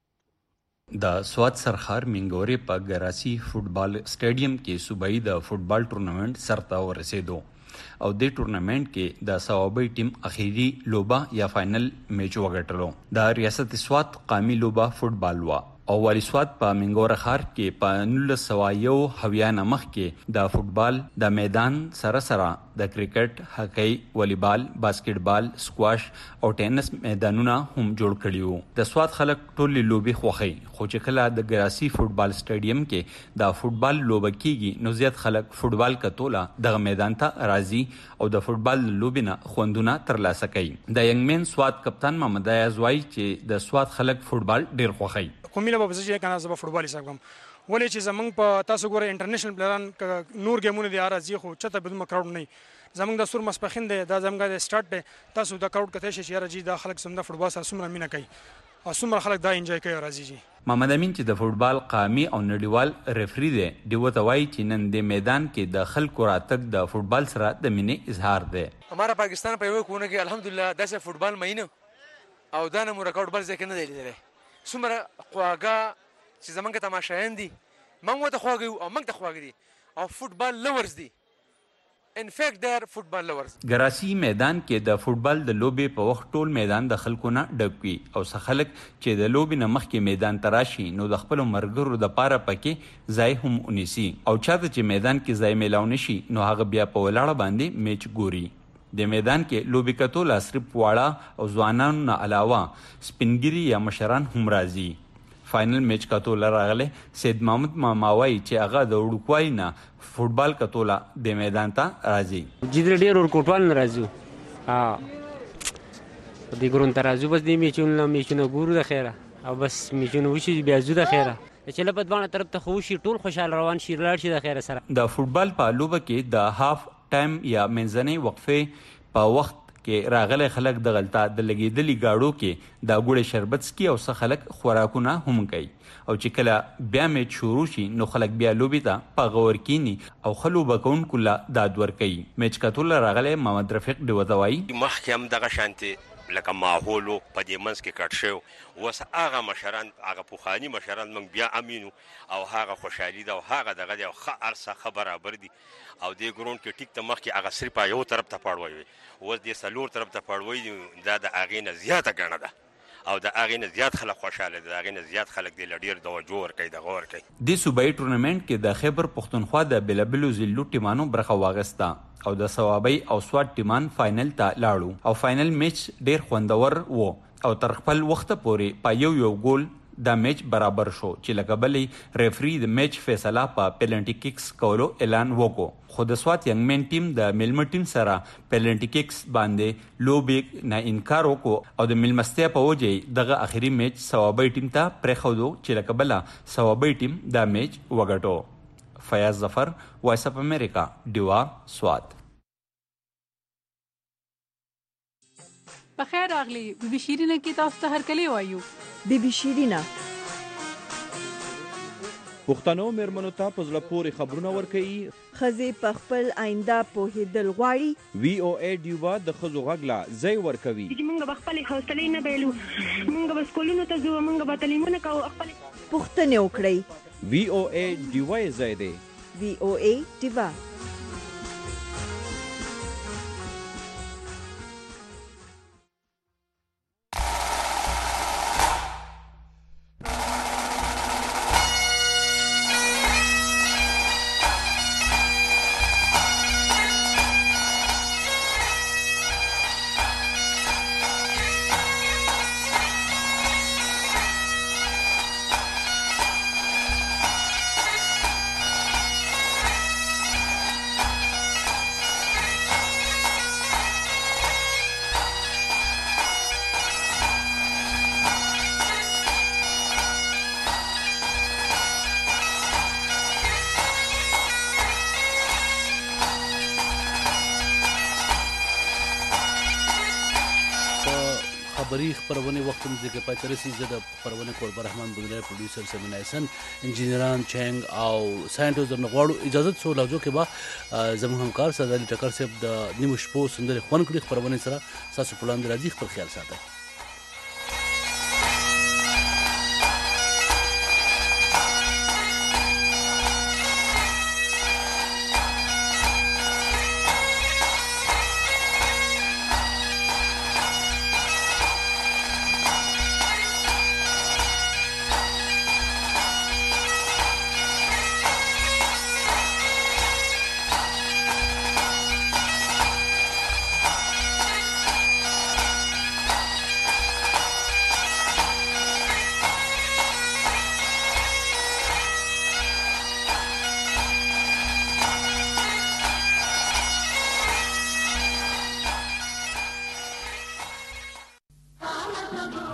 وګورو. د سواد سرخار منګورې په ګراسي فوټبال سټیډیم کې صوبایي د فوټبال ټورنمنټ سرته ورسېدو او د ټورنمنټ کې د ثوابۍ ټیم اخیری لوبه یا فائنل میچ وګټلو. د ریاست سواد قومي لوبه فوټبال وا او والی سواد په منګور خار کې په 1901 مخ کې د فوټبال د میدان سره د کرکټ، هاکی، والیبال، باسکټبال، سکواش او ټینس میدانونه هم جوړ کړي وو. د سواد خلک ټول لوبي خوخي، خو چې کله د ګراسي فوټبال سټیډیم کې د فوټبال لوبه کیږي نو زیات خلک فوټبال کتوله دغه میدان ته راځي او د فوټبال لوبینه خوندونه ترلاسه کوي. د ینګمن سواد کپتان محمد ایاز وایي چې د سواد خلک فوټبال ډیر خوخي. کومه لوبه چې کنه زما فوټبال حساب کوم ولې چې زمنګ په تاسو ګوره انټرنیشنل پلیران نور گیمونه دي راځي خو چته بدون کراوډ نه زمنګ د سور مسپخین دی دا زمنګ د سٹارټ دی تاسو د کراوډ کته شي راځي د خلک سم د فوټبال سره سمره مینه کوي او سمره خلک دا انجوای کوي راځي. محمد امین چې د فوټبال قومي او نړیوال ریفری دی دیوته وایي چې نن د میدان کې د خلکو راتګ د فوټبال سره د مینې اظهار دی. हमारा पाकिस्तान په یو کونه کې الحمدلله داسې فوټبال مینه او دا نه مو ریکارډ بل ځکه نه دی لیدلی څومره خواږه چې زمونږ تماشایان دي موږ ورته خواږه یو او موږ ته خواږه دي او فوټبال لورز دي ان فیکټ دیر فوټبال لورز. ګراسي میدان کې د فوټبال د لوبې په وخت ټول میدان د خلکو نه ډک وي او څه خلک چې د لوبې نه مخکې میدان ته راشي نو د خپلو ملګرو دپاره پکې ځای هم ونیسي او چاته چې میدان کې ځای میلاو نشي نو هغه بیا په ولاړه باندې میچ ګوري. د میدان کې لوبې کتو صرف واړه او ځوانانو نه علاوه سپینګیري یا مشران هم راځي. فائنل میچ کتو راغله سید محمد ماماوي چې هغه د وړوکوالي نه فوټبال کتو د میدان ته راځي. جدي ډېر ور کوټوال نه راځي د ګرون ترازو بس د میچونو ګورو د خیره او بس میچونو وشي بیا زو د خیره چې لپاره باندې طرف ته خوشي ټول خوشاله روان شي لاړ شي د خیره سره. د فوټبال په لوبه کې د هاف ټایم یا منځنۍ وقفه په وخت کې راغلي خلک د غلطه د لګیدلي گاډو کې د ګوړې شربت سکي او څه خلک خوراکونه هم کوي او چې کله بیا میچ شروع شي نو خلک بیا لوبې ته په غور کینی او خلو بکونکو له داد ور کوي. میچ کتل راغلی محمد رفیق دیوتوای مخکې هم دغه شانتي لکه ماحولو په دې منځ کې کټ شو اوس هغه مشران هغه پوخاني مشران موږ بیا امینو او هغه خوشحالي ده او هغه دغه دی او ښه هر څه ښه برابر دي او دې ګراوند کې ټیک ته مخکې هغه صرف یو طرف ته پړوی وي اوس دې څلور طرف ته پړوی دي دا د هغې نه زیاته ګڼه ده او د هغې نه زیات خلک خوشحاله دي د هغې نه زیات خلک دې له ډېر توجه ورکوي دغه ورکوي. دې صوبایي ټورنمنټ کې د خیبر پښتونخوا د بېلابېلو ضلعو ټیمانو برخه واخیسته او د ثوابۍ او سواد ټیمان فائنل ته لاړو او فائنل میچ ډېر خوندور و او تر خپل وخته پورې په یو ګول دا میچ برابر شو چې لکه بلې ریفری د میچ فیصله په پینلټي کیکس کولو اعلان وکړو خو د سوات ینګمن ټیم د میلمه ټیم سره پینلټي کیکس باندې لوبې نه انکار وکړو او د میلمستیا په وجه دغه اخري میچ ثوابۍ ټیم ته پرېښودو چې لکه بله ثوابۍ ټیم دا میچ وګټو. فیاض ظفر، وایس اف امریکا، ډیوا، سوات. بخیر راغلی بی بی شیرینه کې تاسو ته هرکلی وایو. بی بی شیرینه پښتنو میرمنو ته په زړه پورې خبرونه ورکوي ښځې په خپل آینده پوهېدل غواړي. وی او ای ډیوا د ښځو غږ لا ځای ورکوي. موږ به خپلې حوصلې نه بایلو موږ به سکولونو ته ځو موږ به تعلیمونه کوو خپلې پوښتنې وکړئ. وی او ای ډیوا یې ځای دی. وی او ای ډیوا. خبری خبرونه وخت هم ځکه پاتې رسي. زه د خبرونه قربان رحمان بندر پروډوسر سمین حسن انجینران چنګ او ساينټوز د نغواړو اجازه څو لږو کې با زموږ همکار سادالي ټکر صاحب د نیمو شپو سندره خون کړي خبرونه سره تاسو په لاندې راځي. خپل خیال ساتئ. Baba